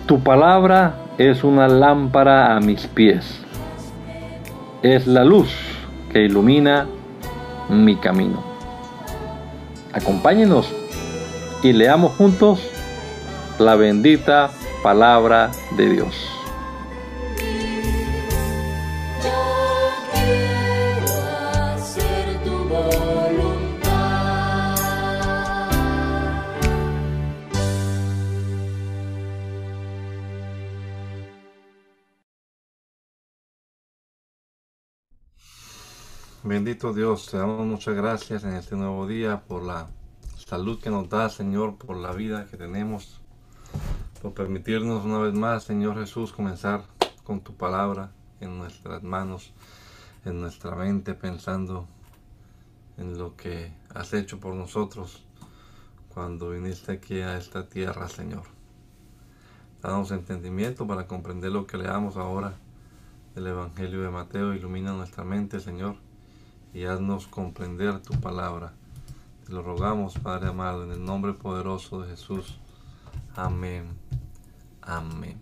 Tu palabra es una lámpara a mis pies, es la luz que ilumina mi camino. Acompáñenos y leamos juntos la bendita palabra de Dios. Bendito Dios, te damos muchas gracias en este nuevo día por la salud que nos da, Señor, por la vida que tenemos, por permitirnos una vez más, Señor Jesús, comenzar con tu palabra en nuestras manos, en nuestra mente, pensando en lo que has hecho por nosotros cuando viniste aquí a esta tierra, Señor. Danos entendimiento para comprender lo que leamos ahora del Evangelio de Mateo. Ilumina nuestra mente, Señor, y haznos comprender tu palabra. Te lo rogamos, Padre amado, en el nombre poderoso de Jesús. Amén. Amén.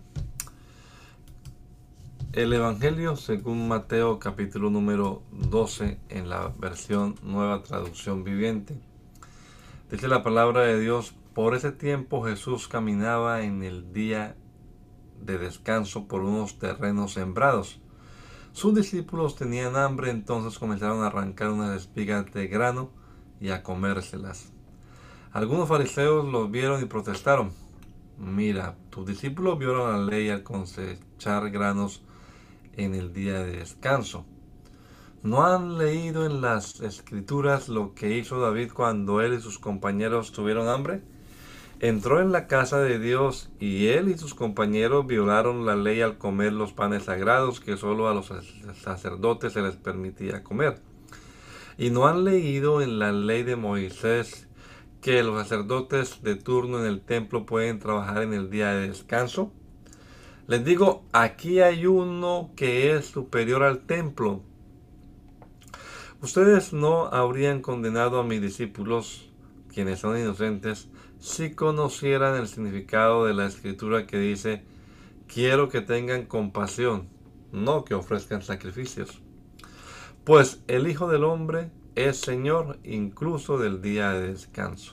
El Evangelio según Mateo, capítulo número 12, en la versión Nueva Traducción Viviente. Dice la palabra de Dios: por ese tiempo Jesús caminaba en el día de descanso por unos terrenos sembrados. Sus discípulos tenían hambre, entonces comenzaron a arrancar unas espigas de grano y a comérselas. Algunos fariseos los vieron y protestaron: mira, tus discípulos violan la ley al cosechar granos en el día de descanso. ¿No han leído en las escrituras lo que hizo David cuando él y sus compañeros tuvieron hambre? Entró en la casa de Dios y él y sus compañeros violaron la ley al comer los panes sagrados que solo a los sacerdotes se les permitía comer. ¿Y no han leído en la ley de Moisés que los sacerdotes de turno en el templo pueden trabajar en el día de descanso? Les digo, aquí hay uno que es superior al templo. Ustedes no habrían condenado a mis discípulos, quienes son inocentes, si conocieran el significado de la escritura que dice: quiero que tengan compasión, no que ofrezcan sacrificios. Pues el Hijo del Hombre es Señor incluso del día de descanso.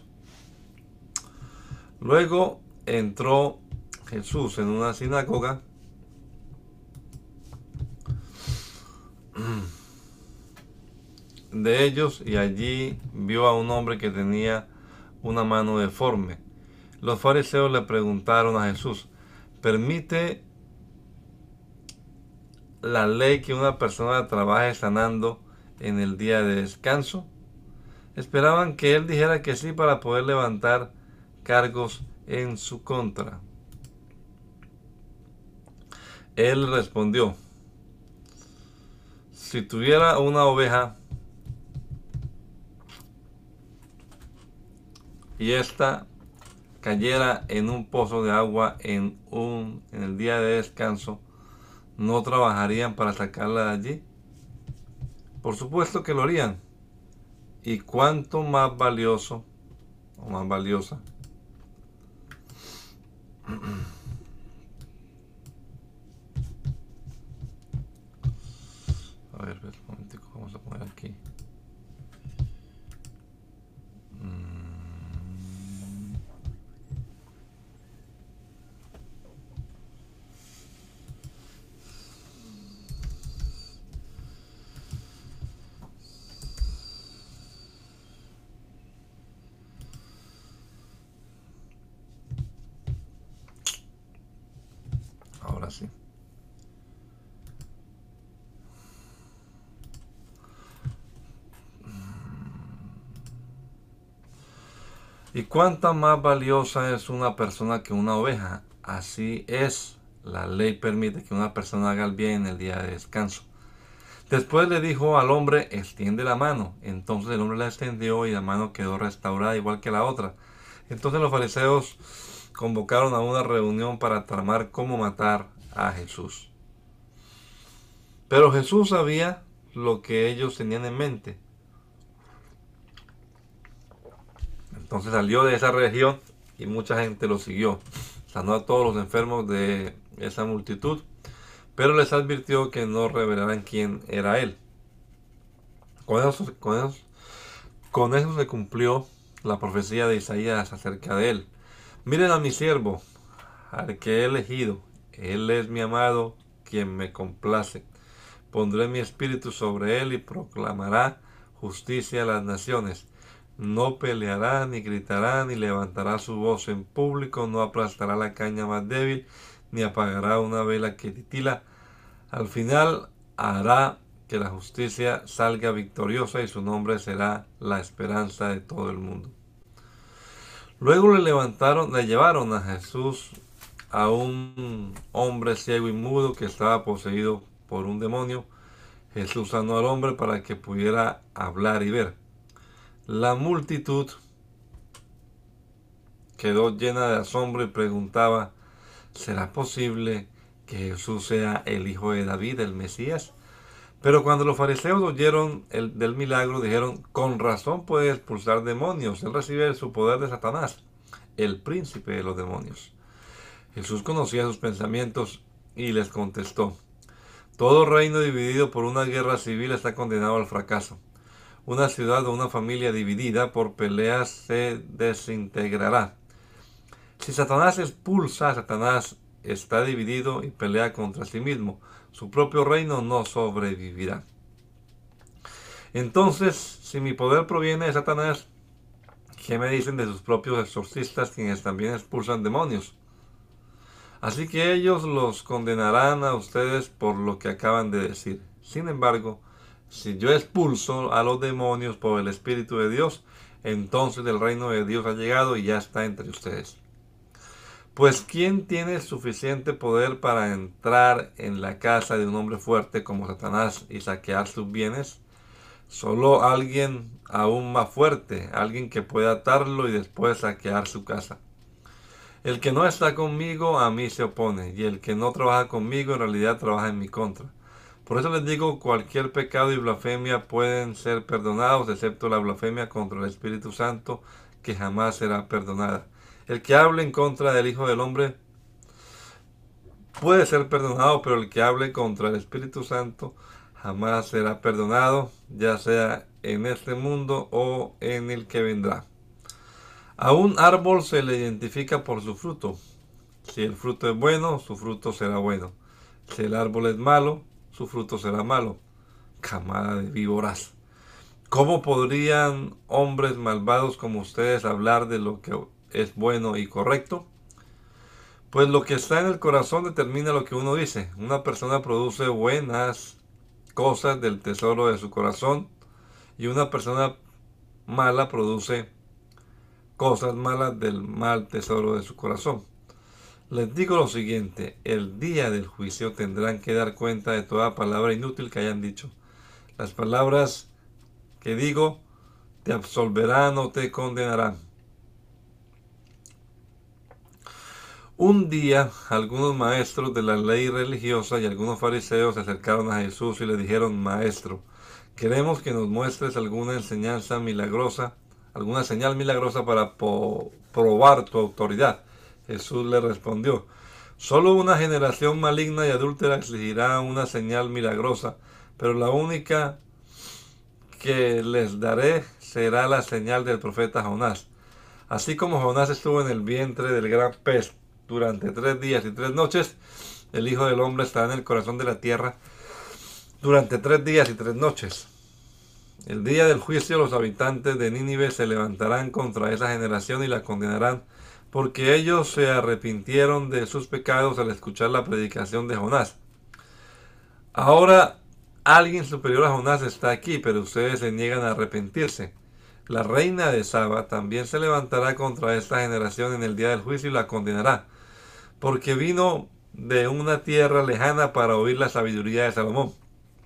Luego entró Jesús en una sinagoga de ellos y allí vio a un hombre que tenía una mano deforme. Los fariseos le preguntaron a Jesús: ¿permite la ley que una persona trabaje sanando en el día de descanso? Esperaban que él dijera que sí para poder levantar cargos en su contra. Él respondió: si tuviera una oveja y ésta cayera en un pozo de agua en el día de descanso, ¿no trabajarían para sacarla de allí? Por supuesto que lo harían. ¿Y cuánto más valioso o más valiosa a ver, un momentico, vamos a poner aquí. Ahora sí. ¿Y cuánta más valiosa es una persona que una oveja? Así es, la ley permite que una persona haga el bien en el día de descanso. Después le dijo al hombre: extiende la mano. Entonces el hombre la extendió y la mano quedó restaurada igual que la otra. Entonces los fariseos convocaron a una reunión para tramar cómo matar a Jesús. Pero Jesús sabía lo que ellos tenían en mente. Entonces salió de esa región y mucha gente lo siguió. sanó a todos los enfermos de esa multitud, pero les advirtió que no revelaran quién era él. Con eso se cumplió la profecía de Isaías acerca de él. Miren a mi siervo, al que he elegido. Él es mi amado, quien me complace. Pondré mi espíritu sobre él y proclamará justicia a las naciones. No peleará, ni gritará, ni levantará su voz en público, no aplastará la caña más débil, ni apagará una vela que titila. Al final hará que la justicia salga victoriosa y su nombre será la esperanza de todo el mundo. Luego le llevaron a Jesús a un hombre ciego y mudo que estaba poseído por un demonio. Jesús sanó al hombre para que pudiera hablar y ver. La multitud quedó llena de asombro y preguntaba: ¿será posible que Jesús sea el hijo de David, el Mesías? Pero cuando los fariseos oyeron del milagro, dijeron: con razón puede expulsar demonios. Él recibe su poder de Satanás, el príncipe de los demonios. Jesús conocía sus pensamientos y les contestó: todo reino dividido por una guerra civil está condenado al fracaso. Una ciudad o una familia dividida por peleas se desintegrará. Si Satanás expulsa, Satanás está dividido y pelea contra sí mismo. Su propio reino no sobrevivirá. Entonces, si mi poder proviene de Satanás, ¿qué me dicen de sus propios exorcistas, quienes también expulsan demonios? Así que ellos los condenarán a ustedes por lo que acaban de decir. Sin embargo, si yo expulso a los demonios por el Espíritu de Dios, entonces el reino de Dios ha llegado y ya está entre ustedes. Pues ¿quién tiene suficiente poder para entrar en la casa de un hombre fuerte como Satanás y saquear sus bienes? Solo alguien aún más fuerte, alguien que pueda atarlo y después saquear su casa. El que no está conmigo a mí se opone, y el que no trabaja conmigo en realidad trabaja en mi contra. Por eso les digo, cualquier pecado y blasfemia pueden ser perdonados, excepto la blasfemia contra el Espíritu Santo, que jamás será perdonada. El que hable en contra del Hijo del Hombre puede ser perdonado, pero el que hable contra el Espíritu Santo jamás será perdonado, ya sea en este mundo o en el que vendrá. A un árbol se le identifica por su fruto. Si el fruto es bueno, su fruto será bueno. Si el árbol es malo, su fruto será malo. Camada de víboras. ¿Cómo podrían hombres malvados como ustedes hablar de lo que es bueno y correcto? Pues lo que está en el corazón determina lo que uno dice. Una persona produce buenas cosas del tesoro de su corazón y una persona mala produce cosas malas del mal tesoro de su corazón. Les digo lo siguiente: el día del juicio tendrán que dar cuenta de toda palabra inútil que hayan dicho. Las palabras que digo te absolverán o te condenarán. Un día, algunos maestros de la ley religiosa y algunos fariseos se acercaron a Jesús y le dijeron: Maestro, queremos que nos muestres alguna enseñanza milagrosa, alguna señal milagrosa para probar tu autoridad. Jesús le respondió: solo una generación maligna y adúltera exigirá una señal milagrosa, pero la única que les daré será la señal del profeta Jonás. Así como Jonás estuvo en el vientre del gran pez durante 3 días y 3 noches, el Hijo del Hombre estará en el corazón de la tierra durante 3 días y 3 noches. El día del juicio los habitantes de Nínive se levantarán contra esa generación y la condenarán, porque ellos se arrepintieron de sus pecados al escuchar la predicación de Jonás. Ahora alguien superior a Jonás está aquí, pero ustedes se niegan a arrepentirse. La reina de Saba también se levantará contra esta generación en el día del juicio y la condenará, porque vino de una tierra lejana para oír la sabiduría de Salomón.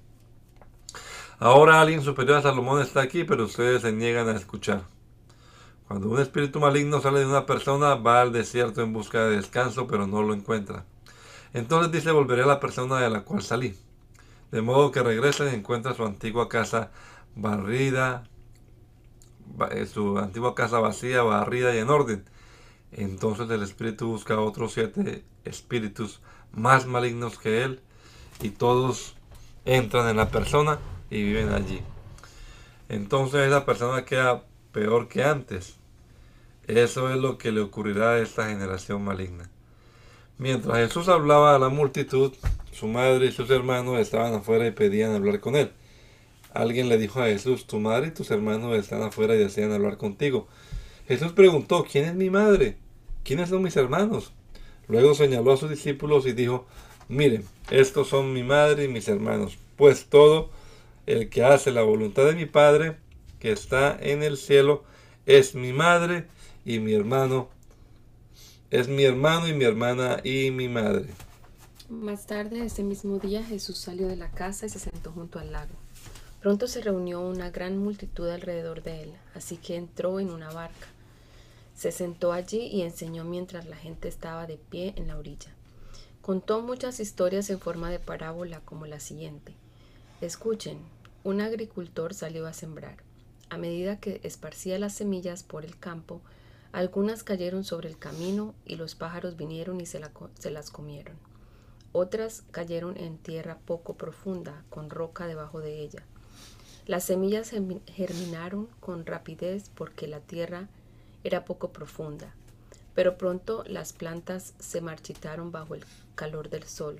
Ahora alguien superior a Salomón está aquí, pero ustedes se niegan a escuchar. Cuando un espíritu maligno sale de una persona, va al desierto en busca de descanso, pero no lo encuentra. Entonces dice: volveré a la persona de la cual salí. De modo que regresa y encuentra su antigua casa barrida, su antigua casa vacía, barrida y en orden. Entonces el espíritu busca a otros 7 espíritus más malignos que él, y todos entran en la persona y viven allí. Entonces esa persona queda peor que antes. Eso es lo que le ocurrirá a esta generación maligna. Mientras Jesús hablaba a la multitud, su madre y sus hermanos estaban afuera y pedían hablar con él. Alguien le dijo a Jesús: tu madre y tus hermanos están afuera y desean hablar contigo. Jesús preguntó: ¿quién es mi madre? ¿Quiénes son mis hermanos? Luego señaló a sus discípulos y dijo: miren, estos son mi madre y mis hermanos, pues todo el que hace la voluntad de mi Padre que está en el cielo es mi madre y mi hermano, es mi hermano y mi hermana y mi madre. Más tarde, ese mismo día, Jesús salió de la casa y se sentó junto al lago. Pronto se reunió una gran multitud alrededor de él, así que entró en una barca. Se sentó allí y enseñó mientras la gente estaba de pie en la orilla. Contó muchas historias en forma de parábola, como la siguiente. Escuchen, un agricultor salió a sembrar. A medida que esparcía las semillas por el campo, algunas cayeron sobre el camino y los pájaros vinieron y se las comieron. Otras cayeron en tierra poco profunda, con roca debajo de ella. Las semillas germinaron con rapidez porque la tierra era poco profunda, pero pronto las plantas se marchitaron bajo el calor del sol,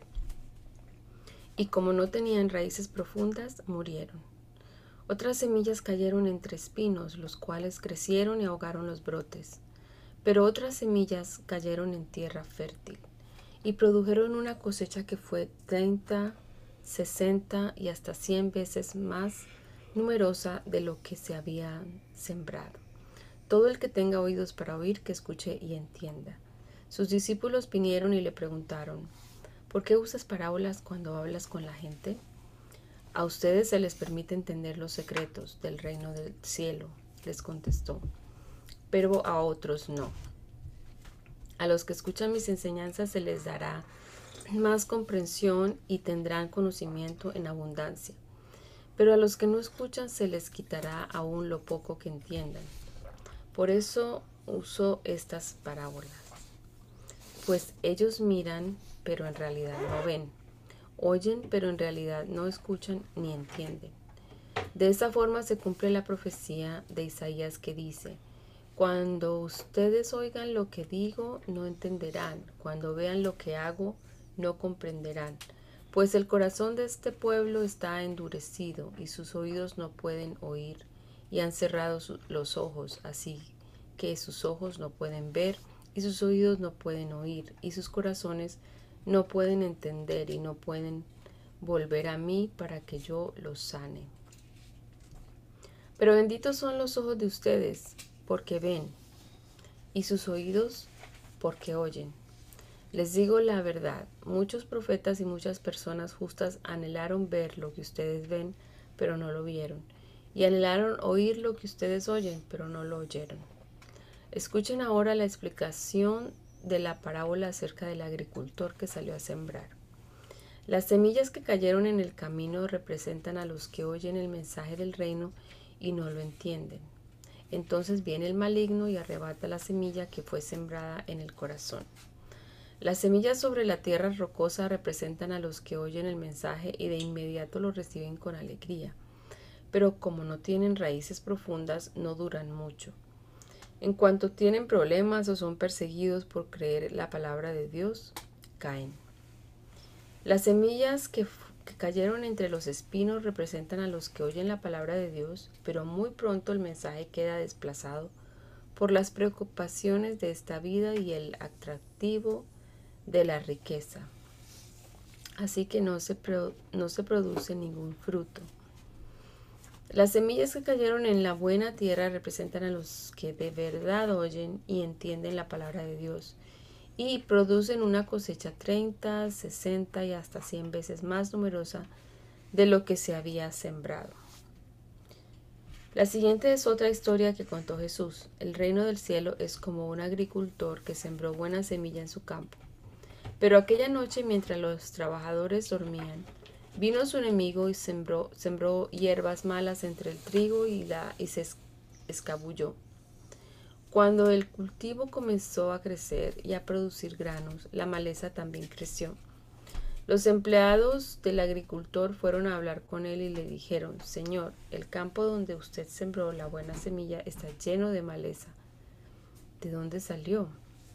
y como no tenían raíces profundas, murieron. Otras semillas cayeron entre espinos, los cuales crecieron y ahogaron los brotes, pero otras semillas cayeron en tierra fértil y produjeron una cosecha que fue 30, 60 y hasta 100 veces más numerosa de lo que se había sembrado. Todo el que tenga oídos para oír, que escuche y entienda. Sus discípulos vinieron y le preguntaron: ¿por qué usas parábolas cuando hablas con la gente? A ustedes se les permite entender los secretos del reino del cielo, les contestó, pero a otros no. A los que escuchan mis enseñanzas se les dará más comprensión y tendrán conocimiento en abundancia, pero a los que no escuchan se les quitará aún lo poco que entiendan. Por eso uso estas parábolas, pues ellos miran, pero en realidad no ven, oyen, pero en realidad no escuchan ni entienden. De esa forma se cumple la profecía de Isaías que dice: cuando ustedes oigan lo que digo, no entenderán, cuando vean lo que hago, no comprenderán, pues el corazón de este pueblo está endurecido y sus oídos no pueden oír, y han cerrado los ojos, así que sus ojos no pueden ver y sus oídos no pueden oír y sus corazones no pueden entender y no pueden volver a mí para que yo los sane. Pero benditos son los ojos de ustedes porque ven y sus oídos porque oyen. Les digo la verdad, muchos profetas y muchas personas justas anhelaron ver lo que ustedes ven, pero no lo vieron, y anhelaron oír lo que ustedes oyen, pero no lo oyeron. Escuchen ahora la explicación de la parábola acerca del agricultor que salió a sembrar. Las semillas que cayeron en el camino representan a los que oyen el mensaje del reino y no lo entienden. Entonces viene el maligno y arrebata la semilla que fue sembrada en el corazón. Las semillas sobre la tierra rocosa representan a los que oyen el mensaje y de inmediato lo reciben con alegría, pero como no tienen raíces profundas, no duran mucho. En cuanto tienen problemas o son perseguidos por creer la palabra de Dios, caen. Las semillas que cayeron entre los espinos representan a los que oyen la palabra de Dios, pero muy pronto el mensaje queda desplazado por las preocupaciones de esta vida y el atractivo de la riqueza. Así que no se produce ningún fruto. Las semillas que cayeron en la buena tierra representan a los que de verdad oyen y entienden la palabra de Dios y producen una cosecha 30, 60 y hasta 100 veces más numerosa de lo que se había sembrado. La siguiente es otra historia que contó Jesús. El reino del cielo es como un agricultor que sembró buena semilla en su campo. Pero aquella noche, mientras los trabajadores dormían, vino su enemigo y sembró hierbas malas entre el trigo y se escabulló. Cuando el cultivo comenzó a crecer y a producir granos, la maleza también creció. Los empleados del agricultor fueron a hablar con él y le dijeron: Señor, el campo donde usted sembró la buena semilla está lleno de maleza. ¿De dónde salió?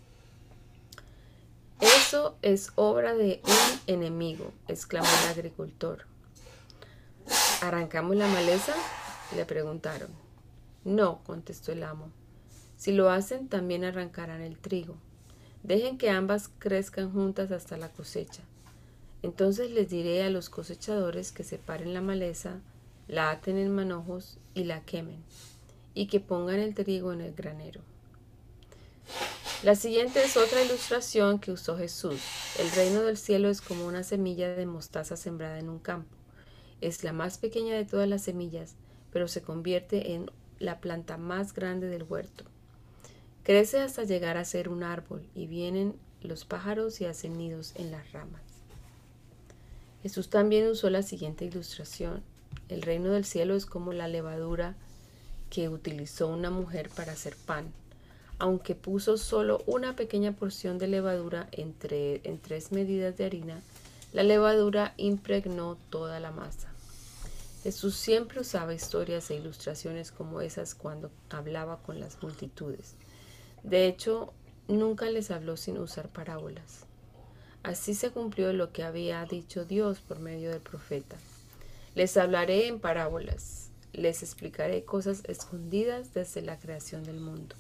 Eso es obra de un enemigo, exclamó el agricultor. ¿Arrancamos la maleza?, le preguntaron. No, contestó el amo. Si lo hacen, también arrancarán el trigo. Dejen que ambas crezcan juntas hasta la cosecha. Entonces les diré a los cosechadores que separen la maleza, la aten en manojos y la quemen, y que pongan el trigo en el granero. La siguiente es otra ilustración que usó Jesús. El reino del cielo es como una semilla de mostaza sembrada en un campo. Es la más pequeña de todas las semillas, pero se convierte en la planta más grande del huerto. Crece hasta llegar a ser un árbol, y vienen los pájaros y hacen nidos en las ramas. Jesús también usó la siguiente ilustración. El reino del cielo es como la levadura que utilizó una mujer para hacer pan. Aunque puso solo una pequeña porción de levadura en 3 medidas de harina, la levadura impregnó toda la masa. Jesús siempre usaba historias e ilustraciones como esas cuando hablaba con las multitudes. De hecho, nunca les habló sin usar parábolas. Así se cumplió lo que había dicho Dios por medio del profeta. Les hablaré en parábolas, les explicaré cosas escondidas desde la creación del mundo.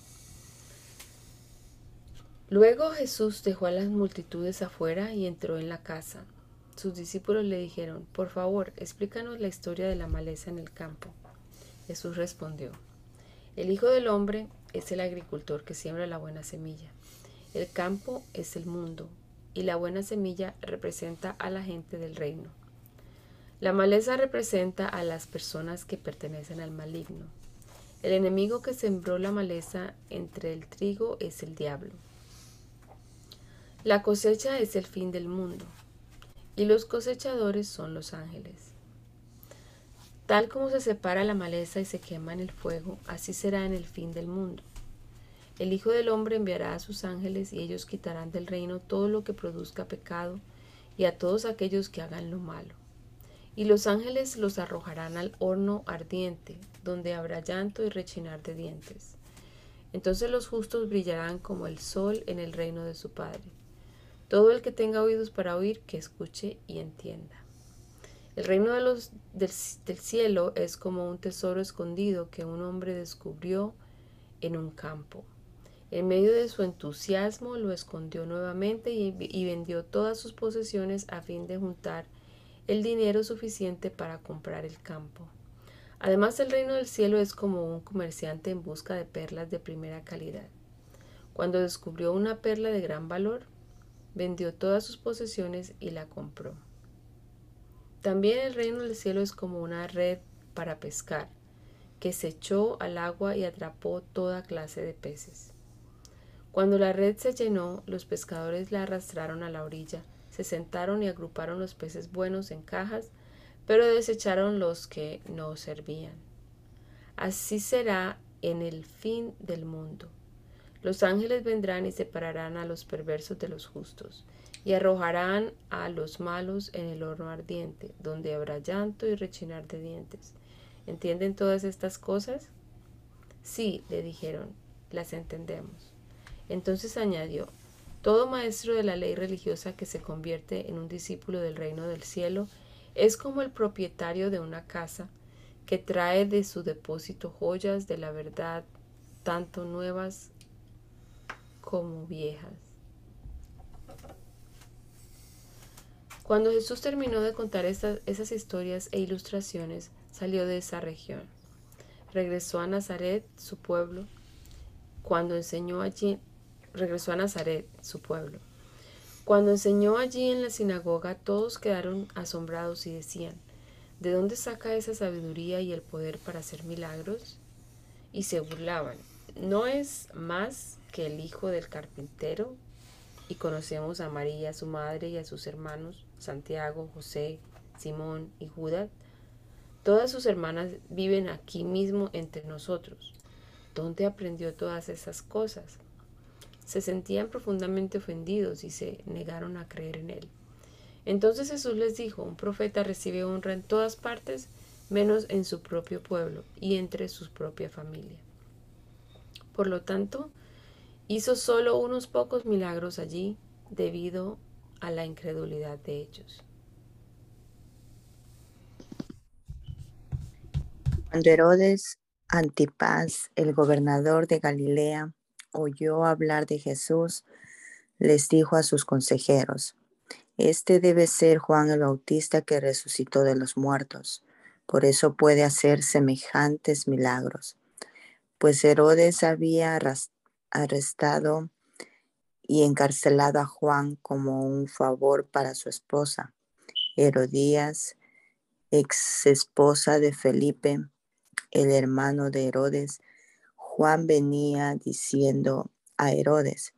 Luego Jesús dejó a las multitudes afuera y entró en la casa. Sus discípulos le dijeron: por favor, explícanos la historia de la maleza en el campo. Jesús respondió: el Hijo del Hombre es el agricultor que siembra la buena semilla. El campo es el mundo, y la buena semilla representa a la gente del reino. La maleza representa a las personas que pertenecen al maligno. El enemigo que sembró la maleza entre el trigo es el diablo. La cosecha es el fin del mundo, y los cosechadores son los ángeles. Tal como se separa la maleza y se quema en el fuego, así será en el fin del mundo. El Hijo del Hombre enviará a sus ángeles y ellos quitarán del reino todo lo que produzca pecado y a todos aquellos que hagan lo malo. Y los ángeles los arrojarán al horno ardiente, donde habrá llanto y rechinar de dientes. Entonces los justos brillarán como el sol en el reino de su Padre. Todo el que tenga oídos para oír, que escuche y entienda. El reino del cielo es como un tesoro escondido que un hombre descubrió en un campo. En medio de su entusiasmo lo escondió nuevamente y vendió todas sus posesiones a fin de juntar el dinero suficiente para comprar el campo. Además, el reino del cielo es como un comerciante en busca de perlas de primera calidad. Cuando descubrió una perla de gran valor, vendió todas sus posesiones y la compró. También el reino del cielo es como una red para pescar, que se echó al agua y atrapó toda clase de peces. Cuando la red se llenó, los pescadores la arrastraron a la orilla, se sentaron y agruparon los peces buenos en cajas, pero desecharon los que no servían. Así será en el fin del mundo. Los ángeles vendrán y separarán a los perversos de los justos, y arrojarán a los malos en el horno ardiente, donde habrá llanto y rechinar de dientes. ¿Entienden todas estas cosas? Sí, le dijeron, las entendemos. Entonces añadió: todo maestro de la ley religiosa que se convierte en un discípulo del reino del cielo es como el propietario de una casa que trae de su depósito joyas de la verdad, tanto nuevas como viejas. Cuando Jesús terminó de contar esas historias e ilustraciones, salió de esa región. Regresó a Nazaret, su pueblo. Regresó a Nazaret, su pueblo. Cuando enseñó allí en la sinagoga, todos quedaron asombrados y decían: ¿de dónde saca esa sabiduría y el poder para hacer milagros? Y se burlaban: ¿no es más que el hijo del carpintero? Y conocemos a María, su madre, y a sus hermanos, Santiago, José, Simón y Judas. Todas sus hermanas viven aquí mismo entre nosotros. ¿Dónde aprendió todas esas cosas? Se sentían profundamente ofendidos y se negaron a creer en él. Entonces Jesús les dijo, un profeta recibe honra en todas partes, menos en su propio pueblo y entre su propia familia. Por lo tanto, hizo solo unos pocos milagros allí debido a la incredulidad de ellos. Cuando Herodes Antipas, el gobernador de Galilea, oyó hablar de Jesús, les dijo a sus consejeros: Este debe ser Juan el Bautista que resucitó de los muertos. Por eso puede hacer semejantes milagros. Pues Herodes había arrestado y encarcelado a Juan como un favor para su esposa, Herodías, ex esposa de Felipe, el hermano de Herodes. Juan venía diciendo a Herodes: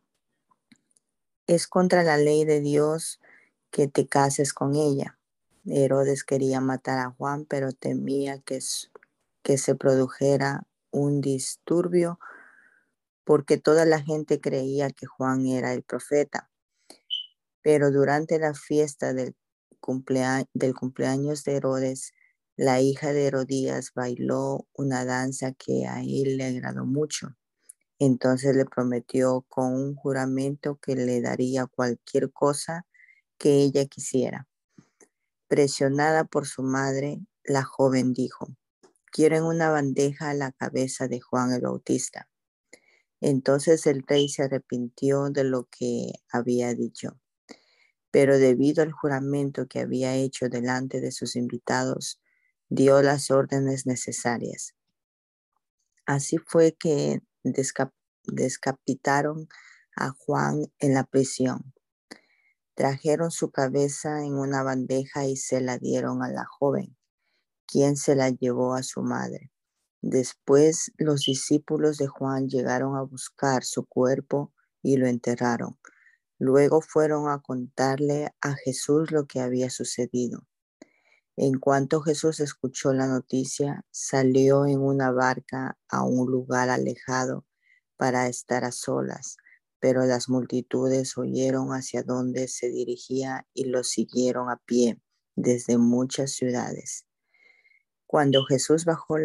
Es contra la ley de Dios que te cases con ella. Herodes quería matar a Juan, pero temía que se produjera un disturbio porque toda la gente creía que Juan era el profeta. Pero durante la fiesta del cumpleaños de Herodes, la hija de Herodías bailó una danza que a él le agradó mucho. Entonces le prometió con un juramento que le daría cualquier cosa que ella quisiera. Presionada por su madre, la joven dijo: Quiero en una bandeja la cabeza de Juan el Bautista. Entonces el rey se arrepintió de lo que había dicho, pero debido al juramento que había hecho delante de sus invitados, dio las órdenes necesarias. Así fue que descapitaron a Juan en la prisión. Trajeron su cabeza en una bandeja y se la dieron a la joven, quien se la llevó a su madre. Después los discípulos de Juan llegaron a buscar su cuerpo y lo enterraron. Luego fueron a contarle a Jesús lo que había sucedido. En cuanto Jesús escuchó la noticia, salió en una barca a un lugar alejado para estar a solas, pero las multitudes oyeron hacia dónde se dirigía y lo siguieron a pie desde muchas ciudades. Cuando Jesús bajó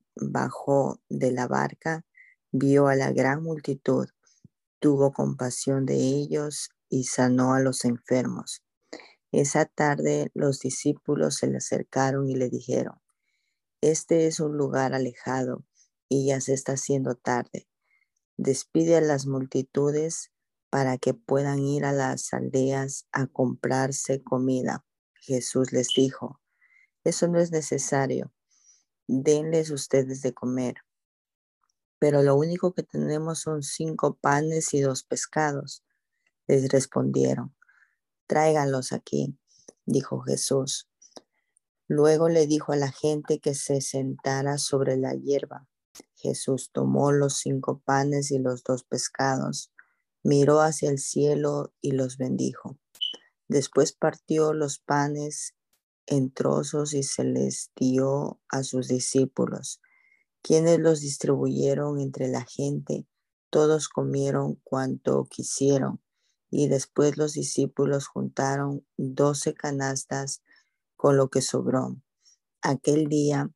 de la barca, vio a la gran multitud, tuvo compasión de ellos y sanó a los enfermos. Esa tarde los discípulos se le acercaron y le dijeron: Este es un lugar alejado y ya se está haciendo tarde. Despide a las multitudes para que puedan ir a las aldeas a comprarse comida. Jesús les dijo: Eso no es necesario. Denles ustedes de comer. Pero lo único que tenemos son 5 panes y 2 pescados. Les respondieron: Tráiganlos aquí, dijo Jesús. Luego le dijo a la gente que se sentara sobre la hierba. Jesús tomó los 5 panes y los 2 pescados, miró hacia el cielo y los bendijo. Después partió los panes en trozos y se les dio a sus discípulos, quienes los distribuyeron entre la gente. Todos comieron cuanto quisieron, y después los discípulos juntaron 12 canastas con lo que sobró. Aquel día,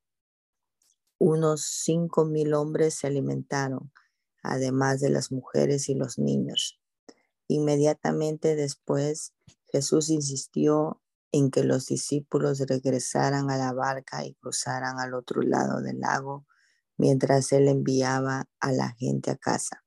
unos 5,000 hombres se alimentaron, además de las mujeres y los niños. Inmediatamente después, Jesús insistió en que los discípulos regresaran a la barca y cruzaran al otro lado del lago, mientras él enviaba a la gente a casa.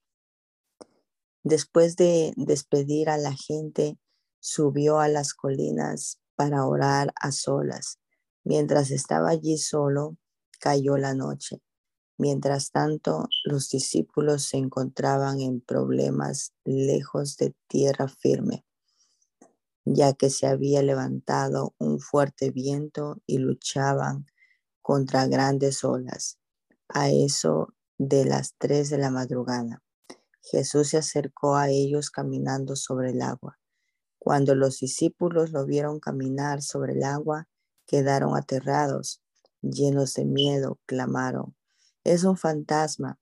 Después de despedir a la gente, subió a las colinas para orar a solas. Mientras estaba allí solo, cayó la noche. Mientras tanto, los discípulos se encontraban en problemas lejos de tierra firme, ya que se había levantado un fuerte viento y luchaban contra grandes olas. A eso de las 3 de la madrugada, Jesús se acercó a ellos caminando sobre el agua. Cuando los discípulos lo vieron caminar sobre el agua, quedaron aterrados, llenos de miedo, clamaron: Es un fantasma.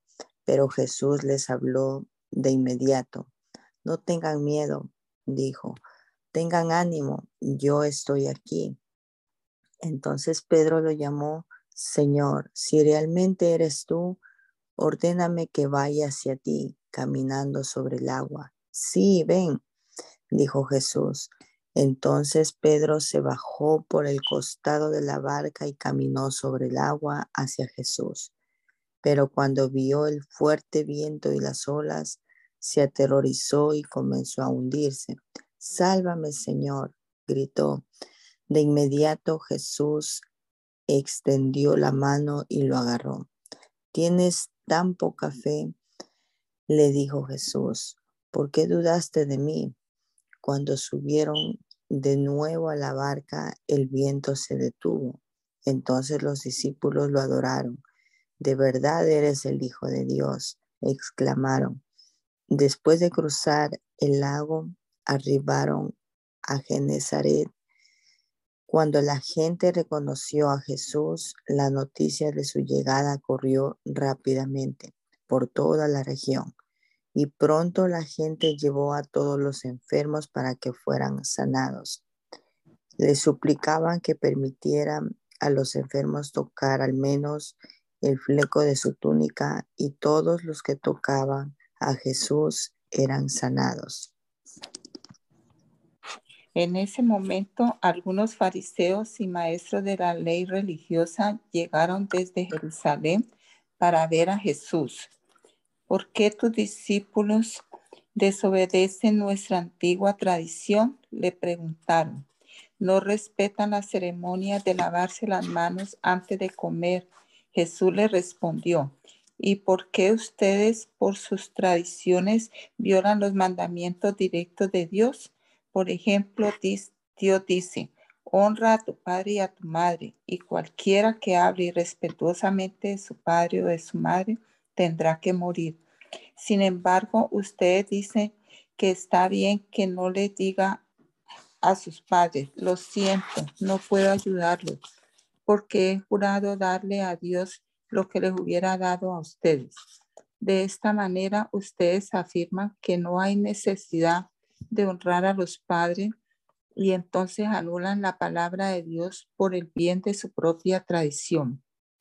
Pero Jesús les habló de inmediato. No tengan miedo, dijo. Tengan ánimo, yo estoy aquí. Entonces Pedro lo llamó: Señor, si realmente eres tú, ordéname que vaya hacia ti, caminando sobre el agua. Sí, ven, dijo Jesús. Entonces Pedro se bajó por el costado de la barca y caminó sobre el agua hacia Jesús. Pero cuando vio el fuerte viento y las olas, se aterrorizó y comenzó a hundirse. Sálvame, Señor, gritó. De inmediato Jesús extendió la mano y lo agarró. ¿Tienes tan poca fe?, le dijo Jesús. ¿Por qué dudaste de mí? Cuando subieron de nuevo a la barca, el viento se detuvo. Entonces los discípulos lo adoraron. De verdad eres el Hijo de Dios, exclamaron. Después de cruzar el lago, arribaron a Genesaret. Cuando la gente reconoció a Jesús, la noticia de su llegada corrió rápidamente por toda la región, y pronto la gente llevó a todos los enfermos para que fueran sanados. Le suplicaban que permitieran a los enfermos tocar al menos el fleco de su túnica, y todos los que tocaban a Jesús eran sanados. En ese momento, algunos fariseos y maestros de la ley religiosa llegaron desde Jerusalén para ver a Jesús. ¿Por qué tus discípulos desobedecen nuestra antigua tradición?, le preguntaron. No respetan la ceremonia de lavarse las manos antes de comer. Jesús le respondió: ¿y por qué ustedes, por sus tradiciones, violan los mandamientos directos de Dios? Por ejemplo, Dios dice: honra a tu padre y a tu madre, y cualquiera que hable irrespetuosamente de su padre o de su madre tendrá que morir. Sin embargo, ustedes dicen que está bien que no le diga a sus padres: lo siento, no puedo ayudarlos, porque he jurado darle a Dios lo que les hubiera dado a ustedes. De esta manera, ustedes afirman que no hay necesidad de honrar a los padres, y entonces anulan la palabra de Dios por el bien de su propia tradición.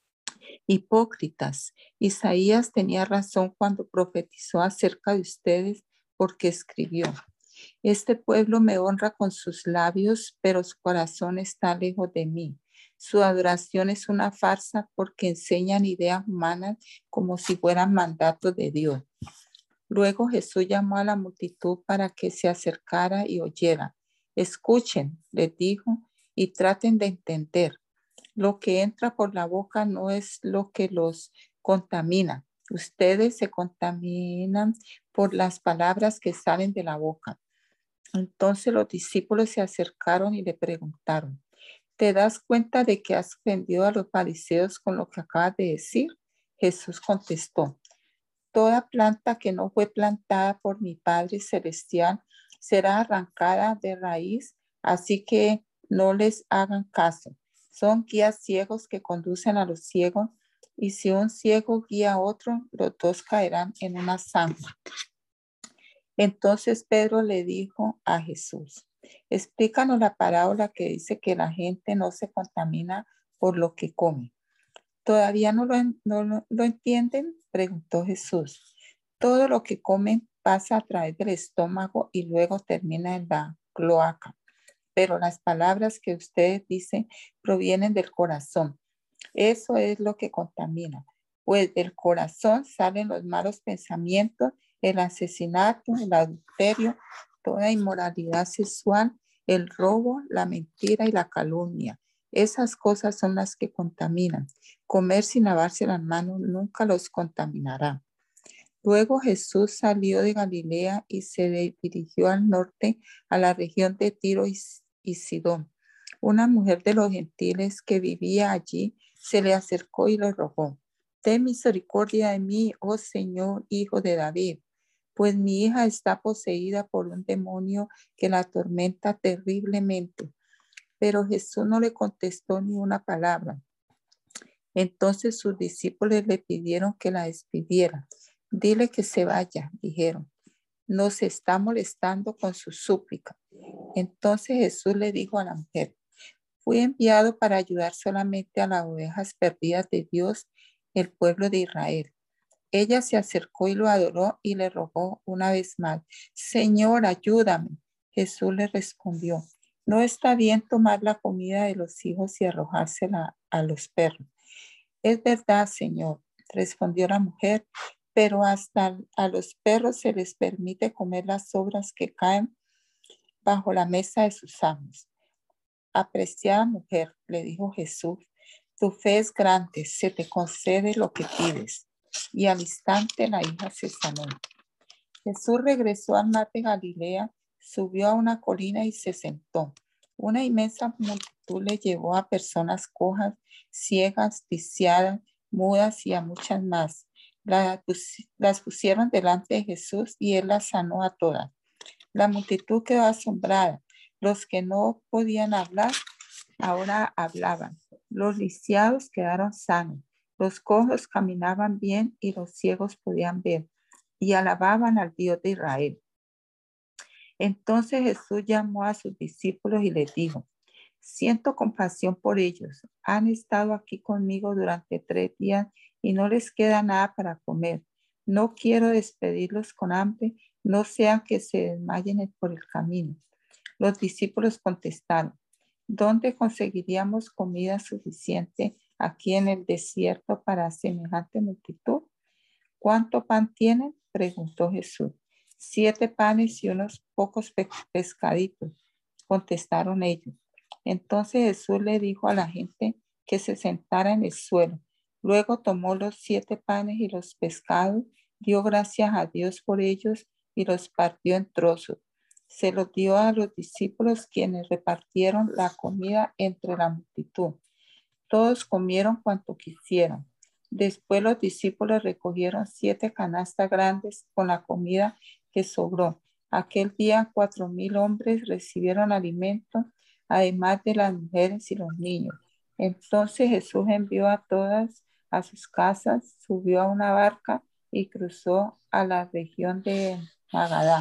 Hipócritas, Isaías tenía razón cuando profetizó acerca de ustedes, porque escribió: este pueblo me honra con sus labios, pero su corazón está lejos de mí. Su adoración es una farsa, porque enseñan ideas humanas como si fueran mandatos de Dios. Luego Jesús llamó a la multitud para que se acercara y oyera. Escuchen, les dijo, y traten de entender. Lo que entra por la boca no es lo que los contamina. Ustedes se contaminan por las palabras que salen de la boca. Entonces los discípulos se acercaron y le preguntaron: ¿te das cuenta de que has ofendido a los fariseos con lo que acabas de decir? Jesús contestó: toda planta que no fue plantada por mi Padre Celestial será arrancada de raíz, así que no les hagan caso. Son guías ciegos que conducen a los ciegos, y si un ciego guía a otro, los dos caerán en una zanja. Entonces Pedro le dijo a Jesús: explícanos la parábola que dice que la gente no se contamina por lo que come. ¿Todavía no lo entienden?, preguntó Jesús. Todo lo que comen pasa a través del estómago y luego termina en la cloaca. Pero las palabras que ustedes dicen provienen del corazón. Eso es lo que contamina, pues del corazón salen los malos pensamientos, el asesinato, el adulterio, toda inmoralidad sexual, el robo, la mentira y la calumnia. Esas cosas son las que contaminan. Comer sin lavarse las manos nunca los contaminará. Luego Jesús salió de Galilea y se dirigió al norte, a la región de Tiro y Sidón. Una mujer de los gentiles que vivía allí se le acercó y le rogó: ten misericordia de mí, oh Señor, hijo de David, pues mi hija está poseída por un demonio que la atormenta terriblemente. Pero Jesús no le contestó ni una palabra. Entonces sus discípulos le pidieron que la despidiera. Dile que se vaya, dijeron. Nos está molestando con su súplica. Entonces Jesús le dijo a la mujer: fui enviado para ayudar solamente a las ovejas perdidas de Dios, el pueblo de Israel. Ella se acercó y lo adoró y le rogó una vez más: Señor, ayúdame. Jesús le respondió: no está bien tomar la comida de los hijos y arrojársela a los perros. Es verdad, Señor, respondió la mujer, pero hasta a los perros se les permite comer las sobras que caen bajo la mesa de sus amos. Apreciada mujer, le dijo Jesús, tu fe es grande, se te concede lo que pides. Y al instante la hija se sanó. Jesús regresó al mar de Galilea, subió a una colina y se sentó. Una inmensa multitud le llevó a personas cojas, ciegas, lisiadas, mudas y a muchas más. Las pusieron delante de Jesús y él las sanó a todas. La multitud quedó asombrada. Los que no podían hablar ahora hablaban. Los lisiados quedaron sanos. Los cojos caminaban bien y los ciegos podían ver y alababan al Dios de Israel. Entonces Jesús llamó a sus discípulos y les dijo: siento compasión por ellos. Han estado aquí conmigo durante 3 días y no les queda nada para comer. No quiero despedirlos con hambre, no sea que se desmayen por el camino. Los discípulos contestaron: ¿dónde conseguiríamos comida suficiente aquí en el desierto para semejante multitud? ¿Cuánto pan tienen?, preguntó Jesús. 7 panes y unos pocos pescaditos, contestaron ellos. Entonces Jesús le dijo a la gente que se sentara en el suelo. Luego tomó los 7 panes y los pescados, dio gracias a Dios por ellos y los partió en trozos. Se los dio a los discípulos, quienes repartieron la comida entre la multitud. Todos comieron cuanto quisieron. Después los discípulos recogieron 7 canastas grandes con la comida que sobró. Aquel día 4,000 hombres recibieron alimento, además de las mujeres y los niños. Entonces Jesús envió a todas a sus casas, subió a una barca y cruzó a la región de Magadán.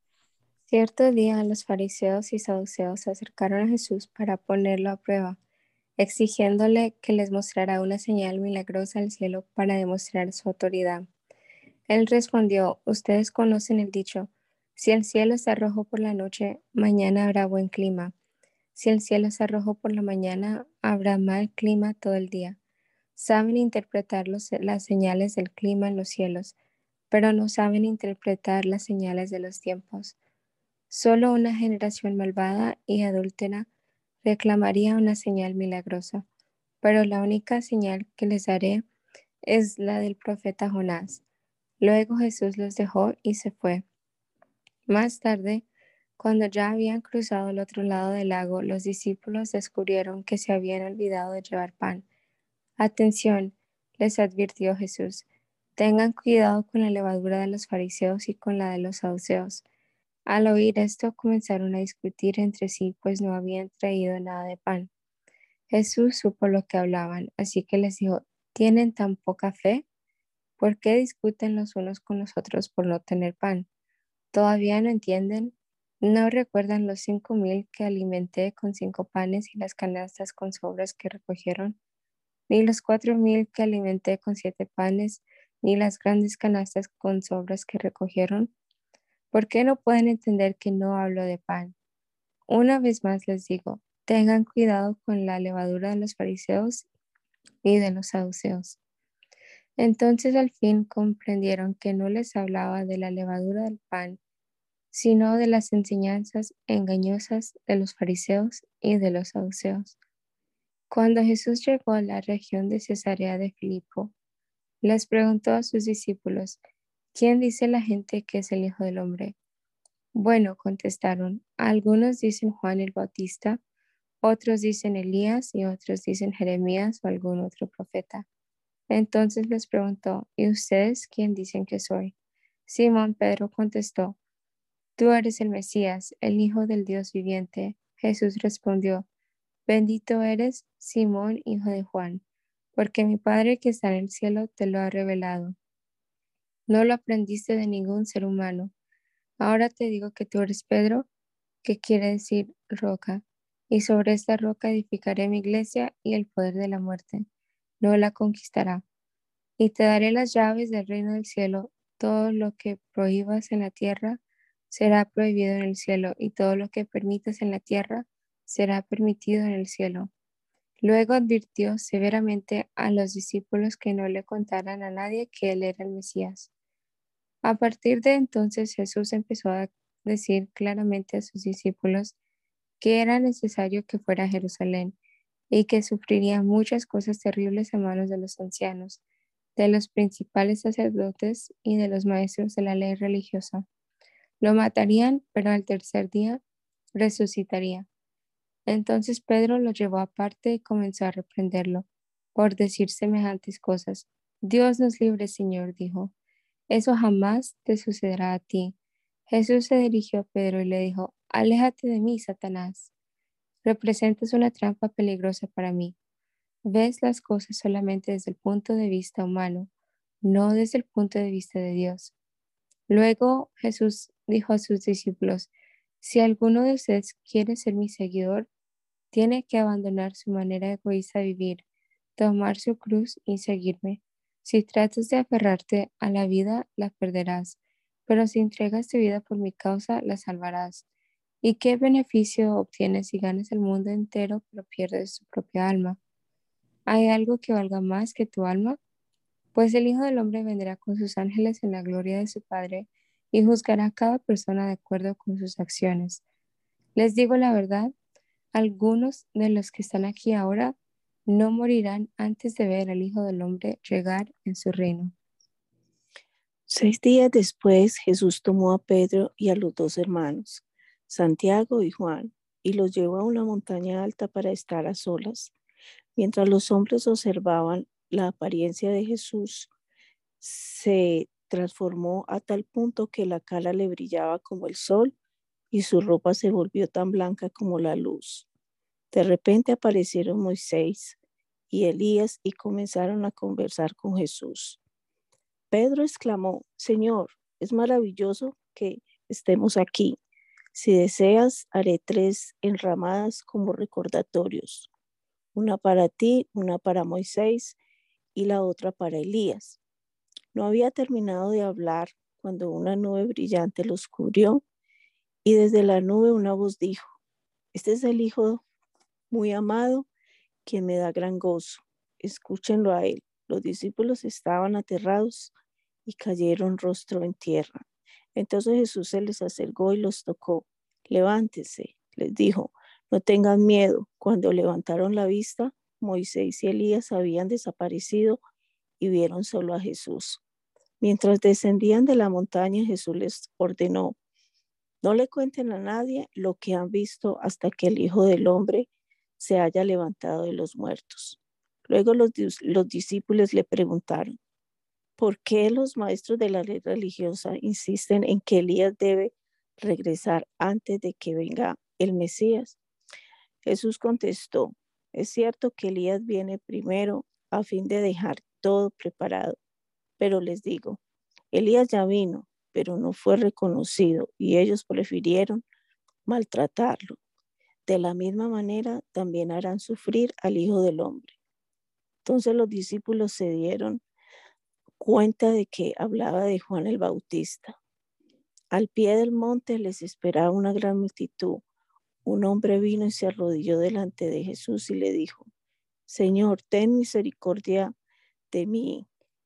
Cierto día los fariseos y saduceos se acercaron a Jesús para ponerlo a prueba, exigiéndole que les mostrara una señal milagrosa al cielo para demostrar su autoridad. Él respondió: ustedes conocen el dicho, si el cielo está rojo por la noche, mañana habrá buen clima. Si el cielo está rojo por la mañana, habrá mal clima todo el día. Saben interpretar las señales del clima en los cielos, pero no saben interpretar las señales de los tiempos. Solo una generación malvada y adúltera reclamaría una señal milagrosa, pero la única señal que les daré es la del profeta Jonás. Luego Jesús los dejó y se fue. Más tarde, cuando ya habían cruzado el otro lado del lago, los discípulos descubrieron que se habían olvidado de llevar pan. Atención, les advirtió Jesús, tengan cuidado con la levadura de los fariseos y con la de los saduceos. Al oír esto, comenzaron a discutir entre sí, pues no habían traído nada de pan. Jesús supo lo que hablaban, así que les dijo: ¿tienen tan poca fe? ¿Por qué discuten los unos con los otros por no tener pan? ¿Todavía no entienden? ¿No recuerdan los 5,000 que alimenté con 5 panes y las canastas con sobras que recogieron? Ni los 4,000 que alimenté con 7 panes, ni las grandes canastas con sobras que recogieron. ¿Por qué no pueden entender que no hablo de pan? Una vez más les digo, tengan cuidado con la levadura de los fariseos y de los saduceos. Entonces al fin comprendieron que no les hablaba de la levadura del pan, sino de las enseñanzas engañosas de los fariseos y de los saduceos. Cuando Jesús llegó a la región de Cesarea de Filipo, les preguntó a sus discípulos: ¿quién dice la gente que es el Hijo del Hombre? Bueno, contestaron, algunos dicen Juan el Bautista, otros dicen Elías y otros dicen Jeremías o algún otro profeta. Entonces les preguntó: ¿y ustedes quién dicen que soy? Simón Pedro contestó: tú eres el Mesías, el Hijo del Dios viviente. Jesús respondió: bendito eres, Simón, hijo de Juan, porque mi Padre que está en el cielo te lo ha revelado. No lo aprendiste de ningún ser humano. Ahora te digo que tú eres Pedro, que quiere decir roca, y sobre esta roca edificaré mi iglesia y el poder de la muerte no la conquistará. Y te daré las llaves del reino del cielo. Todo lo que prohíbas en la tierra será prohibido en el cielo, y todo lo que permitas en la tierra será permitido en el cielo. Luego advirtió severamente a los discípulos que no le contaran a nadie que él era el Mesías. A partir de entonces Jesús empezó a decir claramente a sus discípulos que era necesario que fuera a Jerusalén y que sufriría muchas cosas terribles a manos de los ancianos, de los principales sacerdotes y de los maestros de la ley religiosa. Lo matarían, pero al tercer día resucitaría. Entonces Pedro lo llevó aparte y comenzó a reprenderlo por decir semejantes cosas. Dios nos libre, Señor, dijo. Eso jamás te sucederá a ti. Jesús se dirigió a Pedro y le dijo, aléjate de mí, Satanás. Representas una trampa peligrosa para mí. Ves las cosas solamente desde el punto de vista humano, no desde el punto de vista de Dios. Luego Jesús dijo a sus discípulos, si alguno de ustedes quiere ser mi seguidor, tiene que abandonar su manera egoísta de vivir, tomar su cruz y seguirme. Si tratas de aferrarte a la vida, la perderás, pero si entregas tu vida por mi causa, la salvarás. ¿Y qué beneficio obtienes si ganas el mundo entero, pero pierdes tu propia alma? ¿Hay algo que valga más que tu alma? Pues el Hijo del Hombre vendrá con sus ángeles en la gloria de su Padre y juzgará a cada persona de acuerdo con sus acciones. Les digo la verdad, algunos de los que están aquí ahora no morirán antes de ver al Hijo del Hombre llegar en su reino. 6 días después, Jesús tomó a Pedro y a los 2 hermanos, Santiago y Juan, y los llevó a una montaña alta para estar a solas. Mientras los hombres observaban, la apariencia de Jesús se transformó a tal punto que la cara le brillaba como el sol y su ropa se volvió tan blanca como la luz. De repente aparecieron Moisés y Elías y comenzaron a conversar con Jesús. Pedro exclamó, Señor, es maravilloso que estemos aquí. Si deseas, haré 3 enramadas como recordatorios, una para ti, una para Moisés y la otra para Elías. No había terminado de hablar cuando una nube brillante los cubrió y desde la nube una voz dijo, este es el Hijo muy amado, quien me da gran gozo. Escúchenlo a él. Los discípulos estaban aterrados y cayeron rostro en tierra. Entonces Jesús se les acercó y los tocó. Levántense, les dijo, no tengan miedo. Cuando levantaron la vista, Moisés y Elías habían desaparecido y vieron solo a Jesús. Mientras descendían de la montaña, Jesús les ordenó, no le cuenten a nadie lo que han visto hasta que el Hijo del Hombre se haya levantado de los muertos. Luego los discípulos le preguntaron, ¿por qué los maestros de la ley religiosa insisten en que Elías debe regresar antes de que venga el Mesías? Jesús contestó, es cierto que Elías viene primero a fin de dejar todo preparado, pero les digo, Elías ya vino, pero no fue reconocido y ellos prefirieron maltratarlo. De la misma manera también harán sufrir al Hijo del Hombre. Entonces los discípulos se dieron cuenta de que hablaba de Juan el Bautista. Al pie del monte les esperaba una gran multitud. Un hombre vino y se arrodilló delante de Jesús y le dijo, Señor, ten misericordia de mi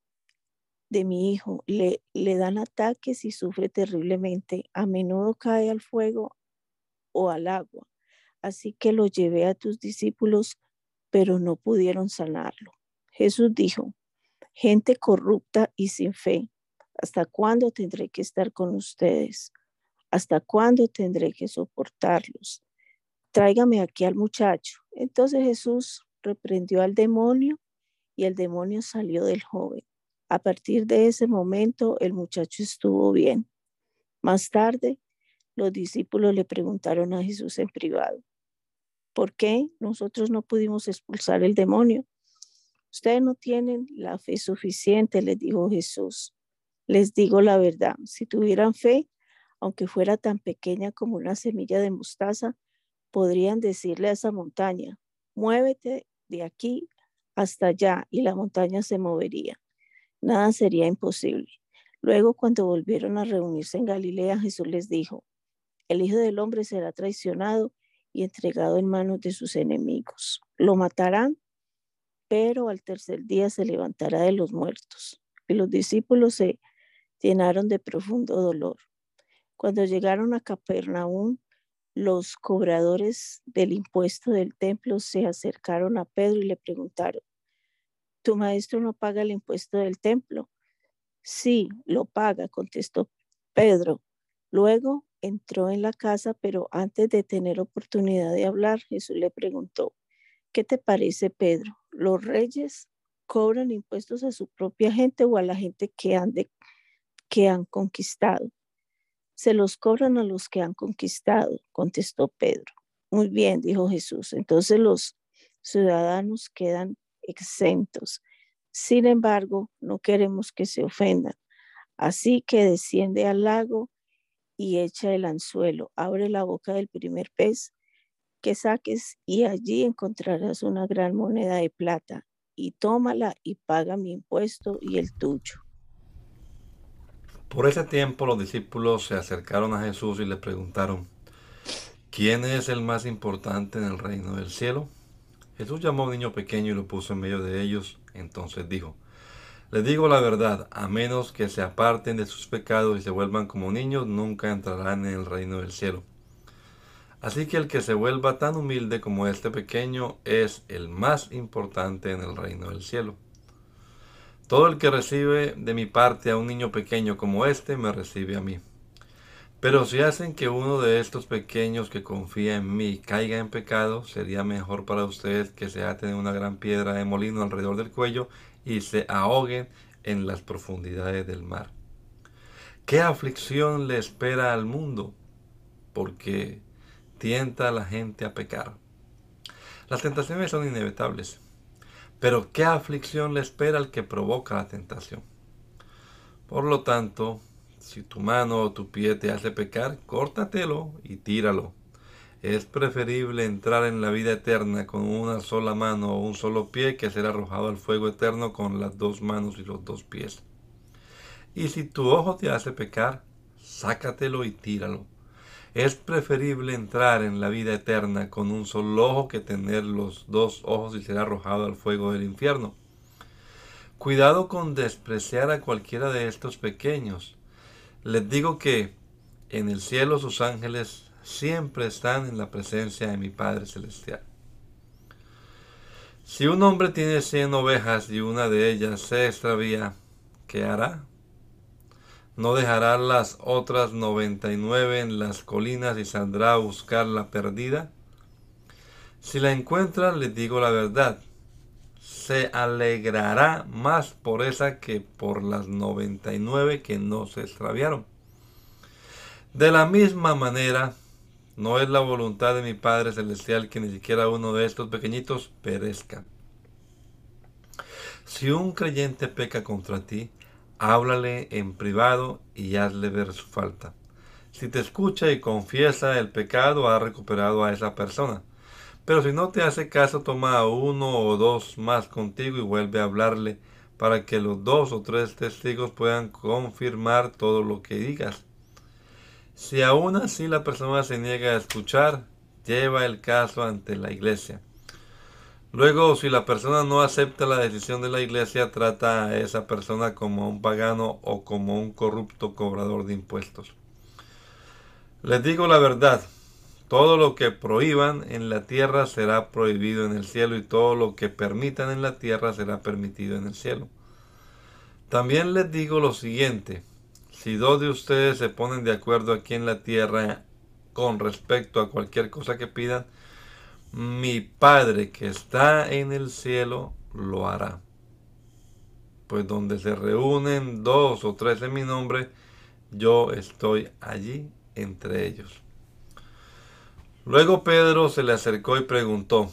hijo. Le dan ataques y sufre terriblemente. A menudo cae al fuego o al agua. Así que lo llevé a tus discípulos, pero no pudieron sanarlo. Jesús dijo, gente corrupta y sin fe, ¿hasta cuándo tendré que estar con ustedes? ¿Hasta cuándo tendré que soportarlos? Tráigame aquí al muchacho. Entonces Jesús reprendió al demonio y el demonio salió del joven. A partir de ese momento el muchacho estuvo bien. Más tarde, los discípulos le preguntaron a Jesús en privado, ¿por qué nosotros no pudimos expulsar el demonio? Ustedes no tienen la fe suficiente, les dijo Jesús. Les digo la verdad, si tuvieran fe, aunque fuera tan pequeña como una semilla de mostaza, podrían decirle a esa montaña, muévete de aquí hasta allá, y la montaña se movería. Nada sería imposible. Luego, cuando volvieron a reunirse en Galilea, Jesús les dijo, el Hijo del Hombre será traicionado y entregado en manos de sus enemigos. Lo matarán, pero al tercer día se levantará de los muertos. Y los discípulos se llenaron de profundo dolor. Cuando llegaron a Capernaum, los cobradores del impuesto del templo se acercaron a Pedro y le preguntaron, ¿tu maestro no paga el impuesto del templo? Sí, lo paga, contestó Pedro. Luego entró en la casa, pero antes de tener oportunidad de hablar, Jesús le preguntó, ¿qué te parece, Pedro? ¿Los reyes cobran impuestos a su propia gente o a la gente que han conquistado? Se los cobran a los que han conquistado, contestó Pedro. Muy bien, dijo Jesús. Entonces los ciudadanos quedan exentos. Sin embargo, no queremos que se ofendan. Así que desciende al lago y echa el anzuelo. Abre la boca del primer pez que saques y allí encontrarás una gran moneda de plata. Y tómala y paga mi impuesto y el tuyo. Por ese tiempo los discípulos se acercaron a Jesús y le preguntaron, ¿quién es el más importante en el reino del cielo? Jesús llamó a un niño pequeño y lo puso en medio de ellos. Entonces dijo, les digo la verdad, a menos que se aparten de sus pecados y se vuelvan como niños, nunca entrarán en el reino del cielo. Así que el que se vuelva tan humilde como este pequeño es el más importante en el reino del cielo. Todo el que recibe de mi parte a un niño pequeño como este, me recibe a mí. Pero si hacen que uno de estos pequeños que confía en mí caiga en pecado, sería mejor para ustedes que se aten una gran piedra de molino alrededor del cuello y se ahoguen en las profundidades del mar. ¿Qué aflicción le espera al mundo? Porque tienta a la gente a pecar. Las tentaciones son inevitables. Pero ¿qué aflicción le espera al que provoca la tentación? Por lo tanto, si tu mano o tu pie te hace pecar, córtatelo y tíralo. Es preferible entrar en la vida eterna con una sola mano o un solo pie que ser arrojado al fuego eterno con las dos manos y los dos pies. Y si tu ojo te hace pecar, sácatelo y tíralo. Es preferible entrar en la vida eterna con un solo ojo que tener los dos ojos y ser arrojado al fuego del infierno. Cuidado con despreciar a cualquiera de estos pequeños. Les digo que en el cielo sus ángeles siempre están en la presencia de mi Padre Celestial. Si un hombre tiene 100 ovejas y una de ellas se extravía, ¿qué hará? ¿No dejará las otras 99 en las colinas y saldrá a buscar la perdida? Si la encuentra, les digo la verdad, se alegrará más por esa que por las 99 que no se extraviaron. De la misma manera, no es la voluntad de mi Padre Celestial que ni siquiera uno de estos pequeñitos perezca. Si un creyente peca contra ti, háblale en privado y hazle ver su falta. Si te escucha y confiesa el pecado, ha recuperado a esa persona. Pero si no te hace caso, toma a uno o dos más contigo y vuelve a hablarle, para que los 2 o 3 testigos puedan confirmar todo lo que digas. Si aún así la persona se niega a escuchar, lleva el caso ante la iglesia. Luego, si la persona no acepta la decisión de la iglesia, trata a esa persona como un pagano o como un corrupto cobrador de impuestos. Les digo la verdad, todo lo que prohíban en la tierra será prohibido en el cielo y todo lo que permitan en la tierra será permitido en el cielo. También les digo lo siguiente, si 2 de ustedes se ponen de acuerdo aquí en la tierra con respecto a cualquier cosa que pidan, mi Padre que está en el cielo lo hará. Pues donde se reúnen 2 o 3 en mi nombre, yo estoy allí entre ellos. Luego Pedro se le acercó y preguntó,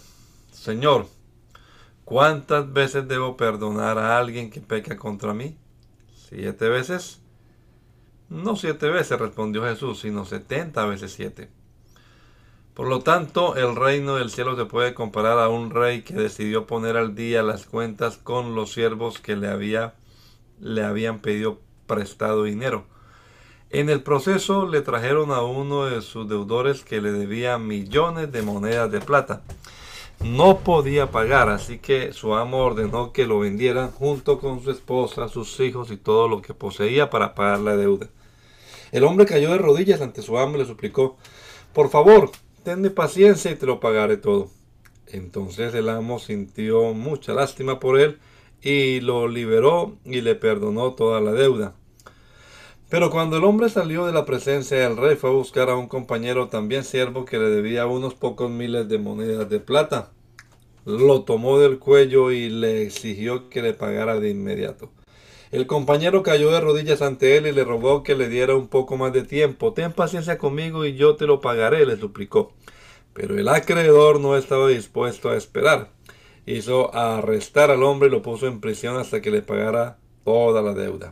Señor, ¿cuántas veces debo perdonar a alguien que peca contra mí? ¿7 veces? No 7 veces, respondió Jesús, sino 70 veces 7. Por lo tanto, el reino del cielo se puede comparar a un rey que decidió poner al día las cuentas con los siervos que le habían pedido prestado dinero. En el proceso le trajeron a uno de sus deudores que le debía millones de monedas de plata. No podía pagar, así que su amo ordenó que lo vendieran junto con su esposa, sus hijos y todo lo que poseía para pagar la deuda. El hombre cayó de rodillas ante su amo y le suplicó: por favor, tenme paciencia y te lo pagaré todo. Entonces el amo sintió mucha lástima por él y lo liberó y le perdonó toda la deuda. Pero cuando el hombre salió de la presencia del rey, fue a buscar a un compañero también siervo que le debía unos pocos miles de monedas de plata. Lo tomó del cuello y le exigió que le pagara de inmediato. El compañero cayó de rodillas ante él y le rogó que le diera un poco más de tiempo. Ten paciencia conmigo y yo te lo pagaré, le suplicó. Pero el acreedor no estaba dispuesto a esperar. Hizo arrestar al hombre y lo puso en prisión hasta que le pagara toda la deuda.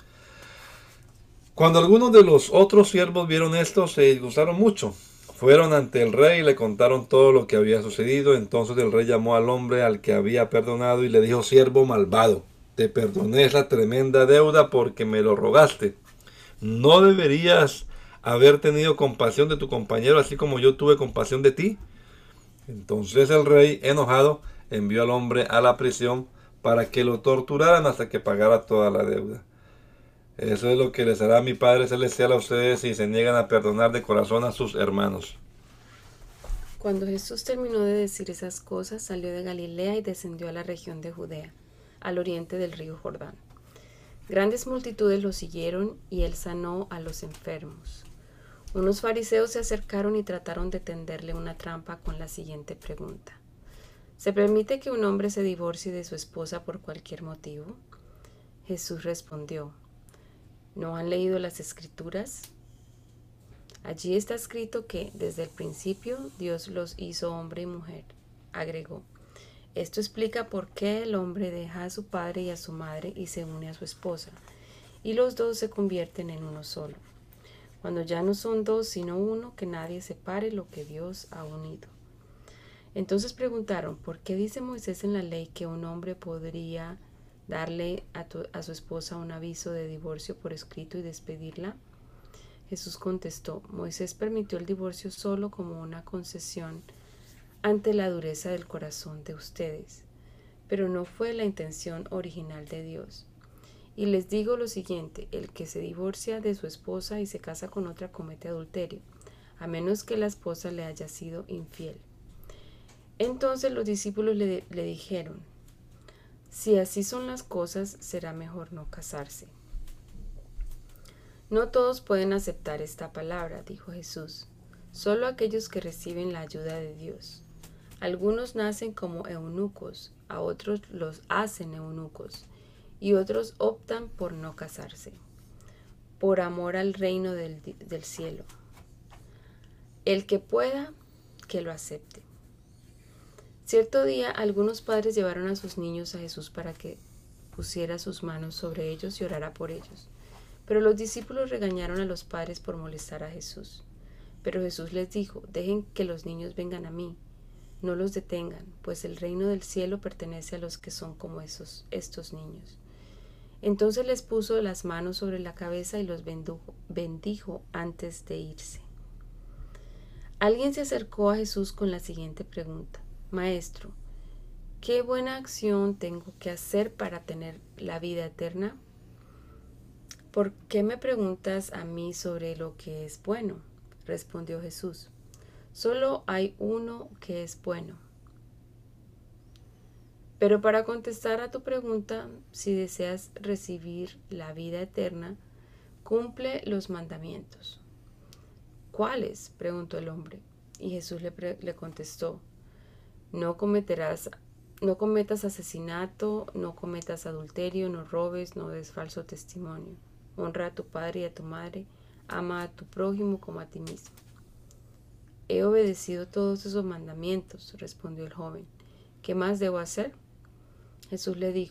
Cuando algunos de los otros siervos vieron esto, se disgustaron mucho. Fueron ante el rey y le contaron todo lo que había sucedido. Entonces el rey llamó al hombre al que había perdonado y le dijo: siervo malvado, te perdoné esa tremenda deuda porque me lo rogaste. ¿No deberías haber tenido compasión de tu compañero así como yo tuve compasión de ti? Entonces el rey, enojado, envió al hombre a la prisión para que lo torturaran hasta que pagara toda la deuda. Eso es lo que les hará mi Padre Celestial a ustedes si se niegan a perdonar de corazón a sus hermanos. Cuando Jesús terminó de decir esas cosas, salió de Galilea y descendió a la región de Judea, al oriente del río Jordán. Grandes multitudes lo siguieron y él sanó a los enfermos. Unos fariseos se acercaron y trataron de tenderle una trampa con la siguiente pregunta: ¿se permite que un hombre se divorcie de su esposa por cualquier motivo? Jesús respondió: ¿no han leído las Escrituras? Allí está escrito que desde el principio Dios los hizo hombre y mujer. Agregó: esto explica por qué el hombre deja a su padre y a su madre y se une a su esposa, y los dos se convierten en uno solo. Cuando ya no son dos sino uno, que nadie separe lo que Dios ha unido. Entonces preguntaron: ¿por qué dice Moisés en la ley que un hombre podría darle a su esposa un aviso de divorcio por escrito y despedirla? Jesús contestó: Moisés permitió el divorcio solo como una concesión ante la dureza del corazón de ustedes, pero no fue la intención original de Dios. Y les digo lo siguiente: el que se divorcia de su esposa y se casa con otra comete adulterio, a menos que la esposa le haya sido infiel. Entonces los discípulos le dijeron: si así son las cosas, será mejor no casarse. No todos pueden aceptar esta palabra, dijo Jesús, solo aquellos que reciben la ayuda de Dios. Algunos nacen como eunucos, a otros los hacen eunucos, y otros optan por no casarse, por amor al reino del cielo. El que pueda, que lo acepte. Cierto día, algunos padres llevaron a sus niños a Jesús para que pusiera sus manos sobre ellos y orara por ellos. Pero los discípulos regañaron a los padres por molestar a Jesús. Pero Jesús les dijo: dejen que los niños vengan a mí, no los detengan, pues el reino del cielo pertenece a los que son como estos niños. Entonces les puso las manos sobre la cabeza y los bendijo antes de irse. Alguien se acercó a Jesús con la siguiente pregunta: Maestro, ¿qué buena acción tengo que hacer para tener la vida eterna? ¿Por qué me preguntas a mí sobre lo que es bueno? Respondió Jesús: solo hay uno que es bueno. Pero para contestar a tu pregunta, si deseas recibir la vida eterna, cumple los mandamientos. ¿Cuáles?, preguntó el hombre. Y Jesús le contestó: no cometas asesinato, no cometas adulterio, no robes, no des falso testimonio. Honra a tu padre y a tu madre, ama a tu prójimo como a ti mismo. He obedecido todos esos mandamientos, respondió el joven. ¿Qué más debo hacer? Jesús le dijo: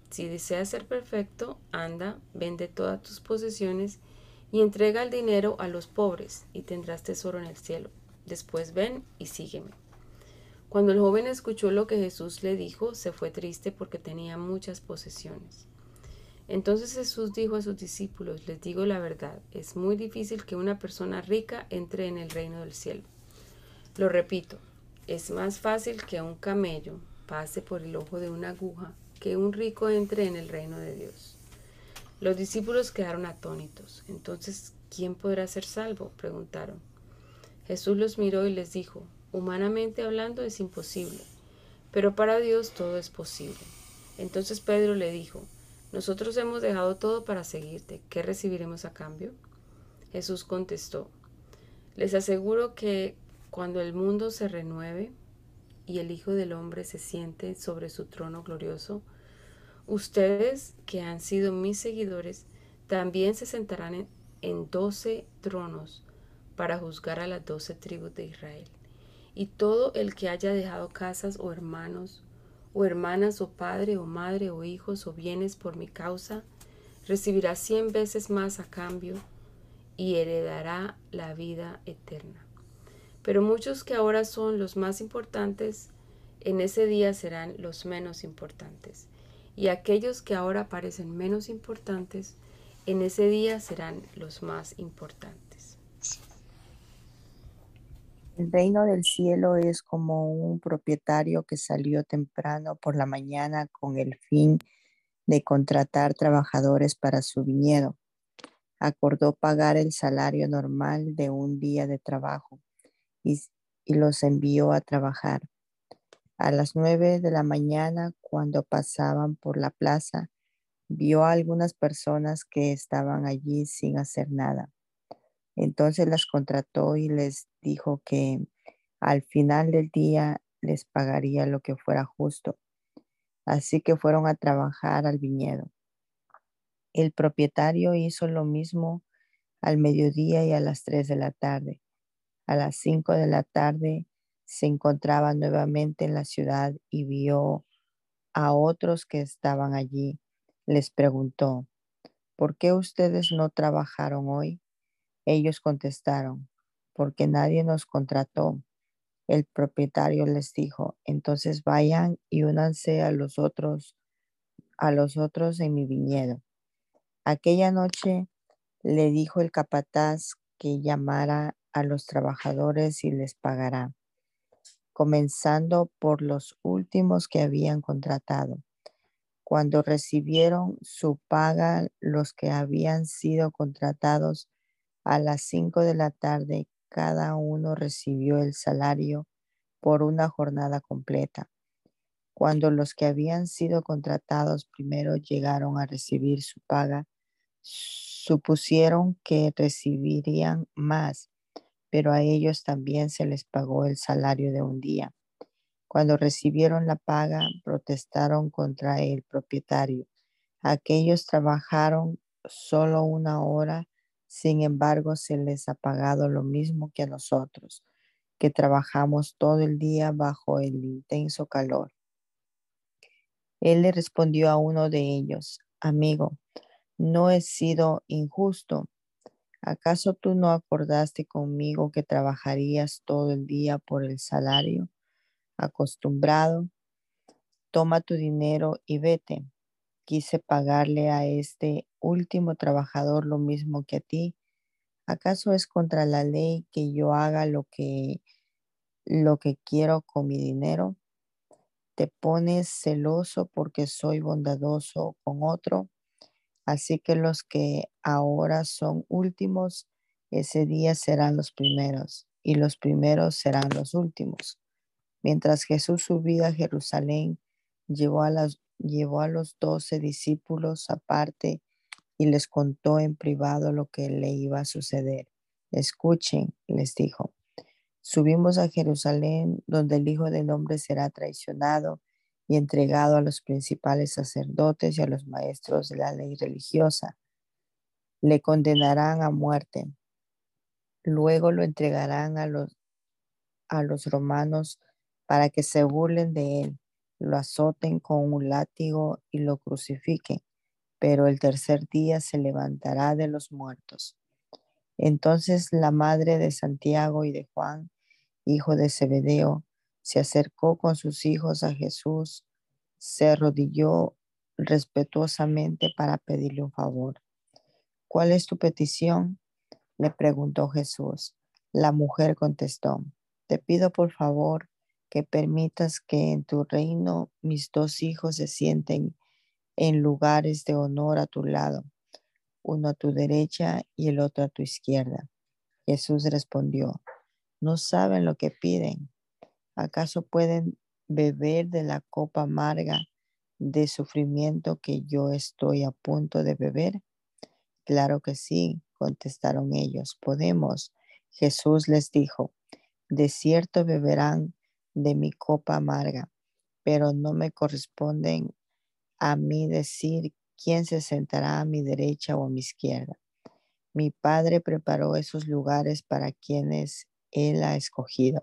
Si deseas ser perfecto, anda, vende todas tus posesiones y entrega el dinero a los pobres, y tendrás tesoro en el cielo. Después ven y sígueme. Cuando el joven escuchó lo que Jesús le dijo, se fue triste porque tenía muchas posesiones. Entonces Jesús dijo a sus discípulos: les digo la verdad, es muy difícil que una persona rica entre en el reino del cielo. Lo repito, es más fácil que un camello pase por el ojo de una aguja que un rico entre en el reino de Dios. Los discípulos quedaron atónitos. Entonces, ¿quién podrá ser salvo?, preguntaron. Jesús los miró y les dijo: humanamente hablando es imposible, pero para Dios todo es posible. Entonces Pedro le dijo: nosotros hemos dejado todo para seguirte, ¿qué recibiremos a cambio? Jesús contestó: les aseguro que cuando el mundo se renueve y el Hijo del Hombre se siente sobre su trono glorioso, ustedes, que han sido mis seguidores, también se sentarán en 12 tronos para juzgar a las 12 tribus de Israel. Y todo el que haya dejado casas o hermanos, o hermanas, o padre, o madre, o hijos, o bienes por mi causa, recibirá 100 veces más a cambio y heredará la vida eterna. Pero muchos que ahora son los más importantes, en ese día serán los menos importantes. Y aquellos que ahora parecen menos importantes, en ese día serán los más importantes. El reino del cielo es como un propietario que salió temprano por la mañana con el fin de contratar trabajadores para su viñedo. Acordó pagar el salario normal de un día de trabajo y, los envió a trabajar. A las 9 de la mañana, cuando pasaban por la plaza, vio a algunas personas que estaban allí sin hacer nada. Entonces las contrató y les dijo que al final del día les pagaría lo que fuera justo. Así que fueron a trabajar al viñedo. El propietario hizo lo mismo al mediodía y a las 3 de la tarde. A las 5 de la tarde se encontraba nuevamente en la ciudad y vio a otros que estaban allí. Les preguntó: ¿por qué ustedes no trabajaron hoy? Ellos contestaron: porque nadie nos contrató. El propietario les dijo: entonces vayan y únanse a los otros en mi viñedo. Aquella noche le dijo el capataz que llamara a los trabajadores y les pagará, comenzando por los últimos que habían contratado. Cuando recibieron su paga, los que habían sido contratados a las 5 de la tarde, cada uno recibió el salario por una jornada completa. Cuando los que habían sido contratados primero llegaron a recibir su paga, supusieron que recibirían más, pero a ellos también se les pagó el salario de un día. Cuando recibieron la paga, protestaron contra el propietario. Aquellos trabajaron solo una hora, sin embargo, se les ha pagado lo mismo que a nosotros, que trabajamos todo el día bajo el intenso calor. Él le respondió a uno de ellos: amigo, no he sido injusto. ¿Acaso tú no acordaste conmigo que trabajarías todo el día por el salario acostumbrado? Toma tu dinero y vete. Quise pagarle a este último trabajador lo mismo que a ti. ¿Acaso es contra la ley que yo haga lo que quiero con mi dinero? ¿Te pones celoso porque soy bondadoso con otro? Así que los que ahora son últimos, ese día serán los primeros, y los primeros serán los últimos. Mientras Jesús subía a Jerusalén, llevó a los 12 discípulos aparte y les contó en privado lo que le iba a suceder. Escuchen, les dijo: subimos a Jerusalén, donde el Hijo del Hombre será traicionado y entregado a los principales sacerdotes y a los maestros de la ley religiosa. Le condenarán a muerte. Luego lo entregarán a los romanos para que se burlen de él lo azoten con un látigo y lo crucifiquen, pero el tercer día se levantará de los muertos. Entonces la madre de Santiago y de Juan, hijo de Zebedeo, se acercó con sus hijos a Jesús, se arrodilló respetuosamente para pedirle un favor. ¿Cuál es tu petición?, le preguntó Jesús. La mujer contestó: te pido por favor que permitas que en tu reino mis dos hijos se sienten en lugares de honor a tu lado, uno a tu derecha y el otro a tu izquierda. Jesús respondió: no saben lo que piden. ¿Acaso pueden beber de la copa amarga de sufrimiento que yo estoy a punto de beber? Claro que sí, contestaron ellos, podemos. Jesús les dijo: de cierto beberán de mi copa amarga, pero no me corresponden a mí decir quién se sentará a mi derecha o a mi izquierda. Mi Padre preparó esos lugares para quienes Él ha escogido.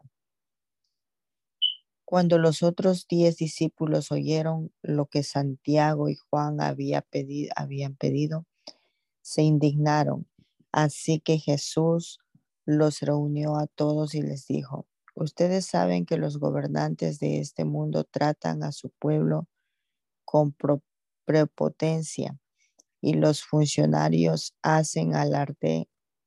Cuando los otros 10 discípulos oyeron lo que Santiago y Juan habían pedido, se indignaron. Así que Jesús los reunió a todos y les dijo: ustedes saben que los gobernantes de este mundo tratan a su pueblo con prepotencia y los funcionarios hacen alarde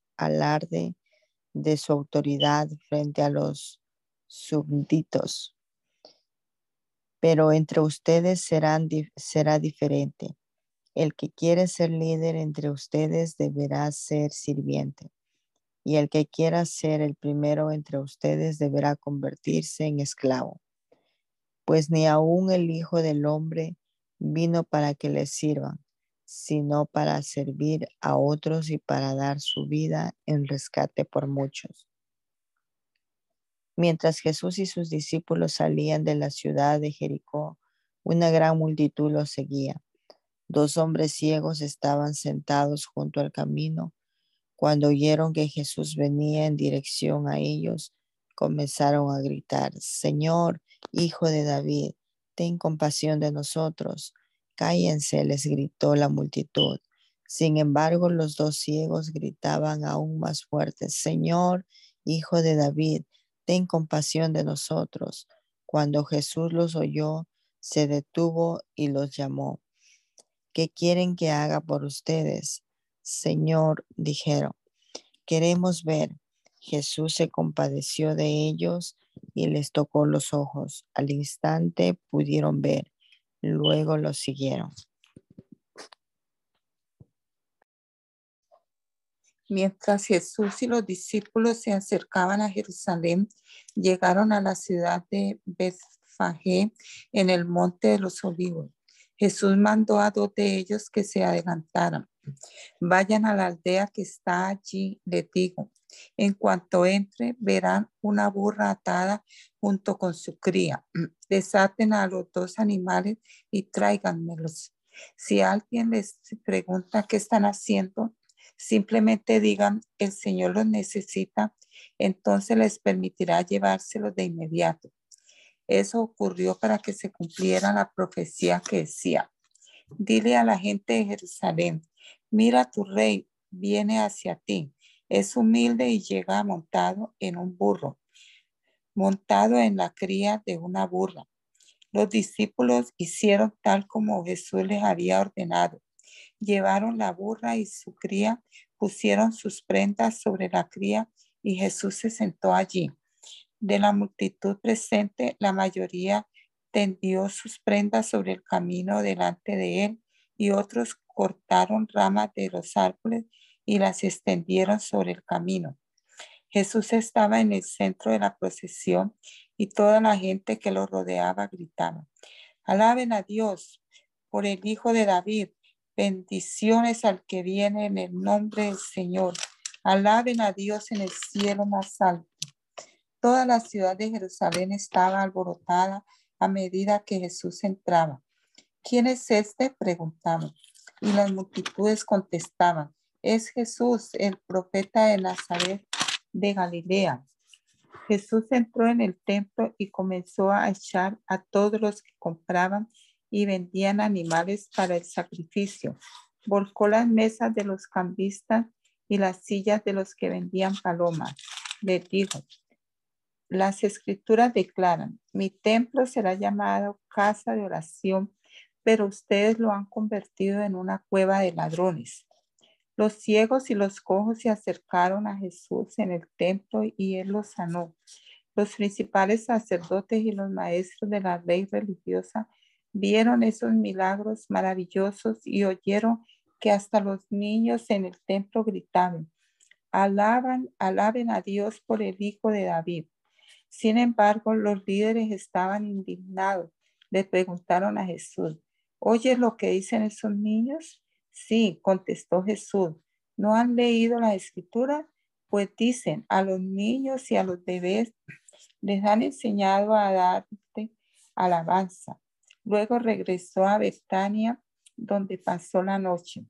de su autoridad frente a los súbditos. Pero entre ustedes será diferente. El que quiere ser líder entre ustedes deberá ser sirviente, y el que quiera ser el primero entre ustedes deberá convertirse en esclavo. Pues ni aun el Hijo del Hombre vino para que le sirvan, sino para servir a otros y para dar su vida en rescate por muchos. Mientras Jesús y sus discípulos salían de la ciudad de Jericó, una gran multitud los seguía. 2 hombres ciegos estaban sentados junto al camino. Cuando oyeron que Jesús venía en dirección a ellos, comenzaron a gritar: Señor, Hijo de David, ten compasión de nosotros. Cállense, les gritó la multitud. Sin embargo, los 2 ciegos gritaban aún más fuerte: Señor, Hijo de David, ten compasión de nosotros. Cuando Jesús los oyó, se detuvo y los llamó. ¿Qué quieren que haga por ustedes? Señor, dijeron, queremos ver. Jesús se compadeció de ellos y les tocó los ojos. Al instante pudieron ver. Luego los siguieron. Mientras Jesús y los discípulos se acercaban a Jerusalén, llegaron a la ciudad de Betfagé en el monte de los Olivos. Jesús mandó a 2 de ellos que se adelantaran. Vayan a la aldea que está allí, les digo. En cuanto entre, verán una burra atada junto con su cría. Desaten a los 2 animales y tráiganmelos. Si alguien les pregunta qué están haciendo, simplemente digan: el Señor los necesita, entonces les permitirá llevárselos de inmediato. Eso ocurrió para que se cumpliera la profecía que decía: dile a la gente de Jerusalén, mira, tu rey viene hacia ti. Es humilde y llega montado en un burro, montado en la cría de una burra. Los discípulos hicieron tal como Jesús les había ordenado. Llevaron la burra y su cría, pusieron sus prendas sobre la cría y Jesús se sentó allí. De la multitud presente, la mayoría tendió sus prendas sobre el camino delante de él y otros cortaron ramas de los árboles y las extendieron sobre el camino. Jesús estaba en el centro de la procesión y toda la gente que lo rodeaba gritaba: alaben a Dios por el Hijo de David. Bendiciones al que viene en el nombre del Señor. Alaben a Dios en el cielo más alto. Toda la ciudad de Jerusalén estaba alborotada a medida que Jesús entraba. ¿Quién es este?, preguntaban. Y las multitudes contestaban: es Jesús, el profeta de Nazaret de Galilea. Jesús entró en el templo y comenzó a echar a todos los que compraban y vendían animales para el sacrificio. Volcó las mesas de los cambistas y las sillas de los que vendían palomas. Les dijo: las escrituras declaran: mi templo será llamado casa de oración, pero ustedes lo han convertido en una cueva de ladrones. Los ciegos y los cojos se acercaron a Jesús en el templo y él los sanó. Los principales sacerdotes y los maestros de la ley religiosa vieron esos milagros maravillosos y oyeron que hasta los niños en el templo gritaban: alaben a Dios por el Hijo de David. Sin embargo, los líderes estaban indignados. Le preguntaron a Jesús: ¿oyes lo que dicen esos niños? Sí, contestó Jesús. ¿No han leído la escritura? Pues dicen: a los niños y a los bebés les han enseñado a darte alabanza. Luego regresó a Betania, donde pasó la noche.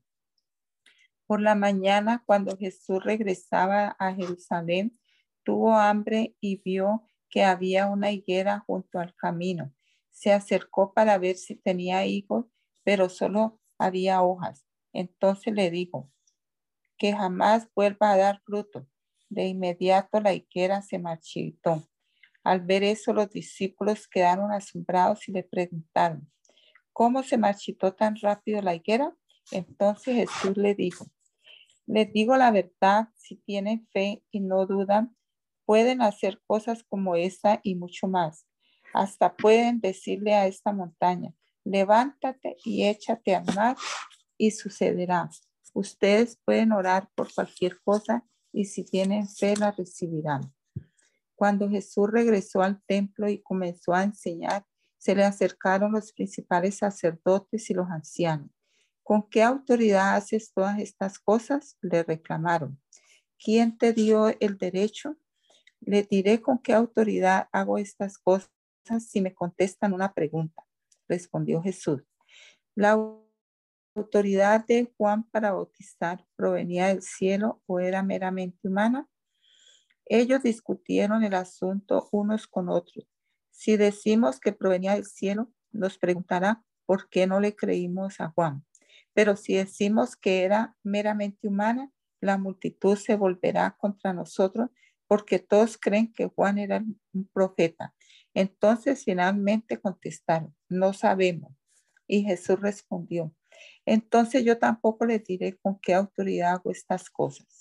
Por la mañana, cuando Jesús regresaba a Jerusalén, tuvo hambre y vio que había una higuera junto al camino. Se acercó para ver si tenía higos, pero solo había hojas. Entonces le dijo: que jamás vuelva a dar fruto. De inmediato la higuera se marchitó. Al ver eso, los discípulos quedaron asombrados y le preguntaron: ¿cómo se marchitó tan rápido la higuera? Entonces Jesús le dijo: les digo la verdad, si tienen fe y no dudan, pueden hacer cosas como esta y mucho más. Hasta pueden decirle a esta montaña: levántate y échate al mar, y sucederá. Ustedes pueden orar por cualquier cosa y si tienen fe la recibirán. Cuando Jesús regresó al templo y comenzó a enseñar, se le acercaron los principales sacerdotes y los ancianos. ¿Con qué autoridad haces todas estas cosas?, le reclamaron. ¿Quién te dio el derecho? Le diré con qué autoridad hago estas cosas si me contestan una pregunta, respondió Jesús. ¿La autoridad de Juan para bautizar provenía del cielo o era meramente humana? Ellos discutieron el asunto unos con otros. Si decimos que provenía del cielo, nos preguntará por qué no le creímos a Juan. Pero si decimos que era meramente humana, la multitud se volverá contra nosotros porque todos creen que Juan era un profeta. Entonces finalmente contestaron: no sabemos. Y Jesús respondió: entonces yo tampoco les diré con qué autoridad hago estas cosas.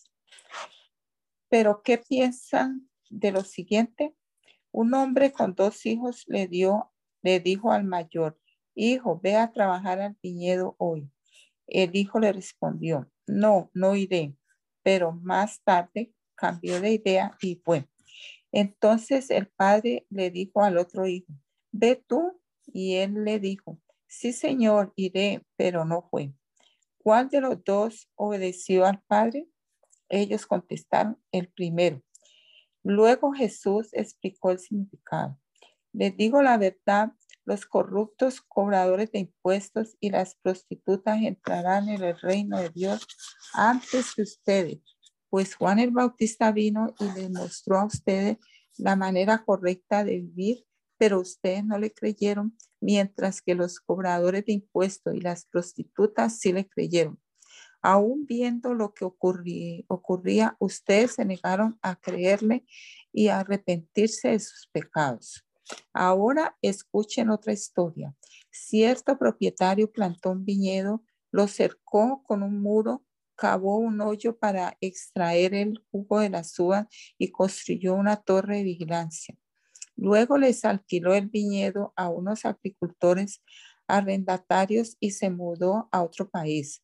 Pero ¿qué piensan de lo siguiente? Un hombre con 2 hijos le dijo al mayor: hijo, ve a trabajar al viñedo hoy. El hijo le respondió: no, no iré. Pero más tarde cambió de idea y fue. Entonces el padre le dijo al otro hijo: ve tú. Y él le dijo: sí, señor, iré, pero no fue. ¿Cuál de los dos obedeció al padre? Ellos contestaron: el primero. Luego Jesús explicó el significado. Les digo la verdad, los corruptos cobradores de impuestos y las prostitutas entrarán en el reino de Dios antes que ustedes, pues Juan el Bautista vino y les mostró a ustedes la manera correcta de vivir, pero ustedes no le creyeron, mientras que los cobradores de impuestos y las prostitutas sí le creyeron. Aún viendo lo que ocurría, ustedes se negaron a creerle y a arrepentirse de sus pecados. Ahora escuchen otra historia. Cierto propietario plantó un viñedo, lo cercó con un muro, cavó un hoyo para extraer el jugo de las uvas y construyó una torre de vigilancia. Luego les alquiló el viñedo a unos agricultores arrendatarios y se mudó a otro país.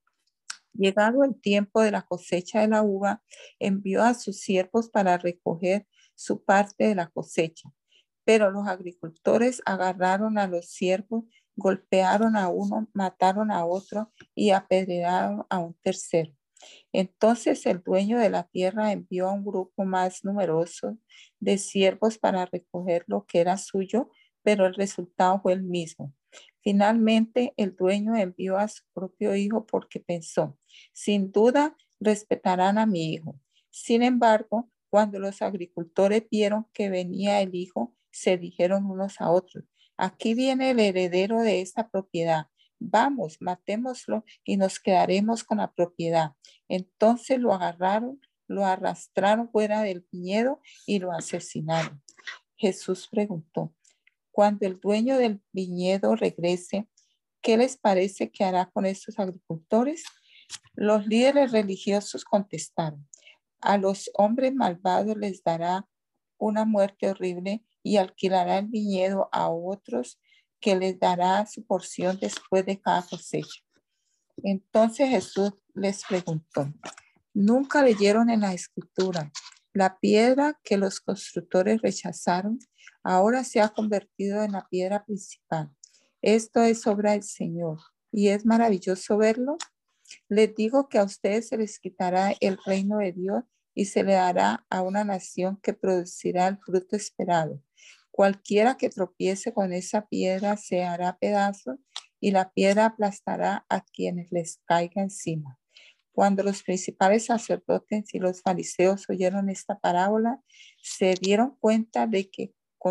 Llegado el tiempo de la cosecha de la uva, envió a sus siervos para recoger su parte de la cosecha. Pero los agricultores agarraron a los siervos, golpearon a uno, mataron a otro y apedrearon a un tercero. Entonces el dueño de la tierra envió a un grupo más numeroso de siervos para recoger lo que era suyo, pero el resultado fue el mismo. Finalmente, el dueño envió a su propio hijo porque pensó: sin duda respetarán a mi hijo. Sin embargo, Cuando los agricultores vieron que venía el hijo, se dijeron unos a otros: aquí viene el heredero de esta propiedad. Vamos, matémoslo y nos quedaremos con la propiedad. Entonces lo agarraron, lo arrastraron fuera del viñedo y lo asesinaron. Jesús preguntó: cuando el dueño del viñedo regrese, ¿qué les parece que hará con estos agricultores? Los líderes religiosos contestaron: a los hombres malvados les dará una muerte horrible y alquilará el viñedo a otros que les dará su porción después de cada cosecha. Entonces Jesús les preguntó: ¿nunca leyeron en la Escritura? La piedra que los constructores rechazaron ahora se ha convertido en la piedra principal. Esto es obra del Señor y es maravilloso verlo. Les digo que a ustedes se les quitará el reino de Dios y se le dará a una nación que producirá el fruto esperado. Cualquiera que tropiece con esa piedra se hará pedazos y la piedra aplastará a quienes les caiga encima. Cuando los principales sacerdotes y los fariseos oyeron esta parábola, se dieron cuenta de que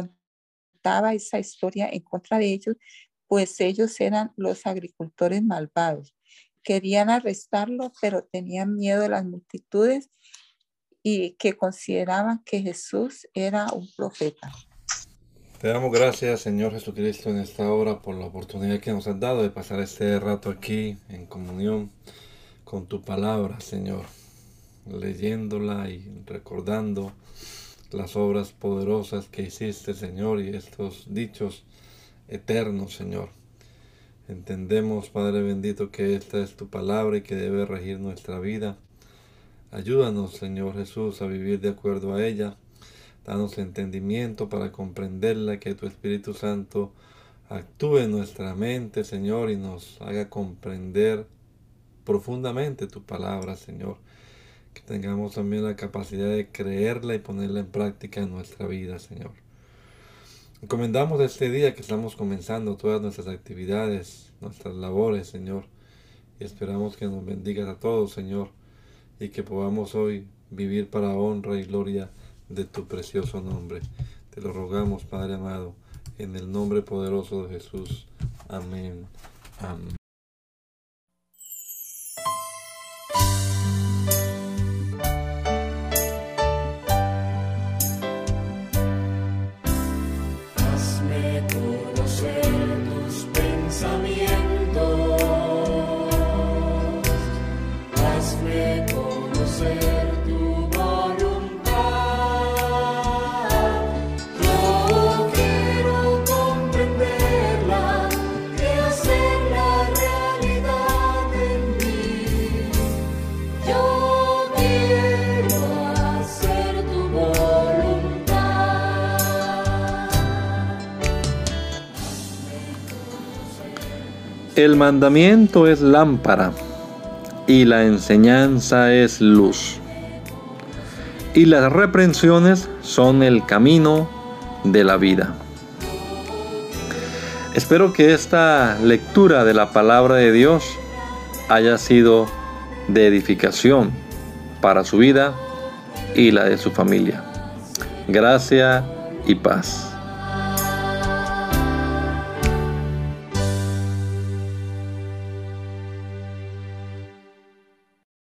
contaba esa historia en contra de ellos, pues ellos eran los agricultores malvados. Querían arrestarlo, pero tenían miedo de las multitudes y que consideraban que Jesús era un profeta. Te damos gracias, Señor Jesucristo, en esta hora por la oportunidad que nos has dado de pasar este rato aquí en comunión con tu palabra, Señor, leyéndola y recordando las obras poderosas que hiciste, Señor, y estos dichos eternos, Señor. Entendemos, Padre bendito, que esta es tu palabra y que debe regir nuestra vida. Ayúdanos, Señor Jesús, a vivir de acuerdo a ella. Danos entendimiento para comprenderla, que tu Espíritu Santo actúe en nuestra mente, Señor, y nos haga comprender profundamente tu palabra, Señor. Que tengamos también la capacidad de creerla y ponerla en práctica en nuestra vida, Señor. Encomendamos este día que estamos comenzando todas nuestras actividades, nuestras labores, Señor. Y esperamos que nos bendigas a todos, Señor, y que podamos hoy vivir para honra y gloria de tu precioso nombre. Te lo rogamos, Padre amado, en el nombre poderoso de Jesús. Amén. Amén. Hazme conocer tus pensamientos. Hazme conocer tu voluntad. Yo quiero comprenderla y hacerla realidad en mí. Yo quiero hacer tu voluntad. El mandamiento es lámpara y la enseñanza es luz. Y las reprensiones son el camino de la vida. Espero que esta lectura de la palabra de Dios haya sido de edificación para su vida y la de su familia. Gracia y paz.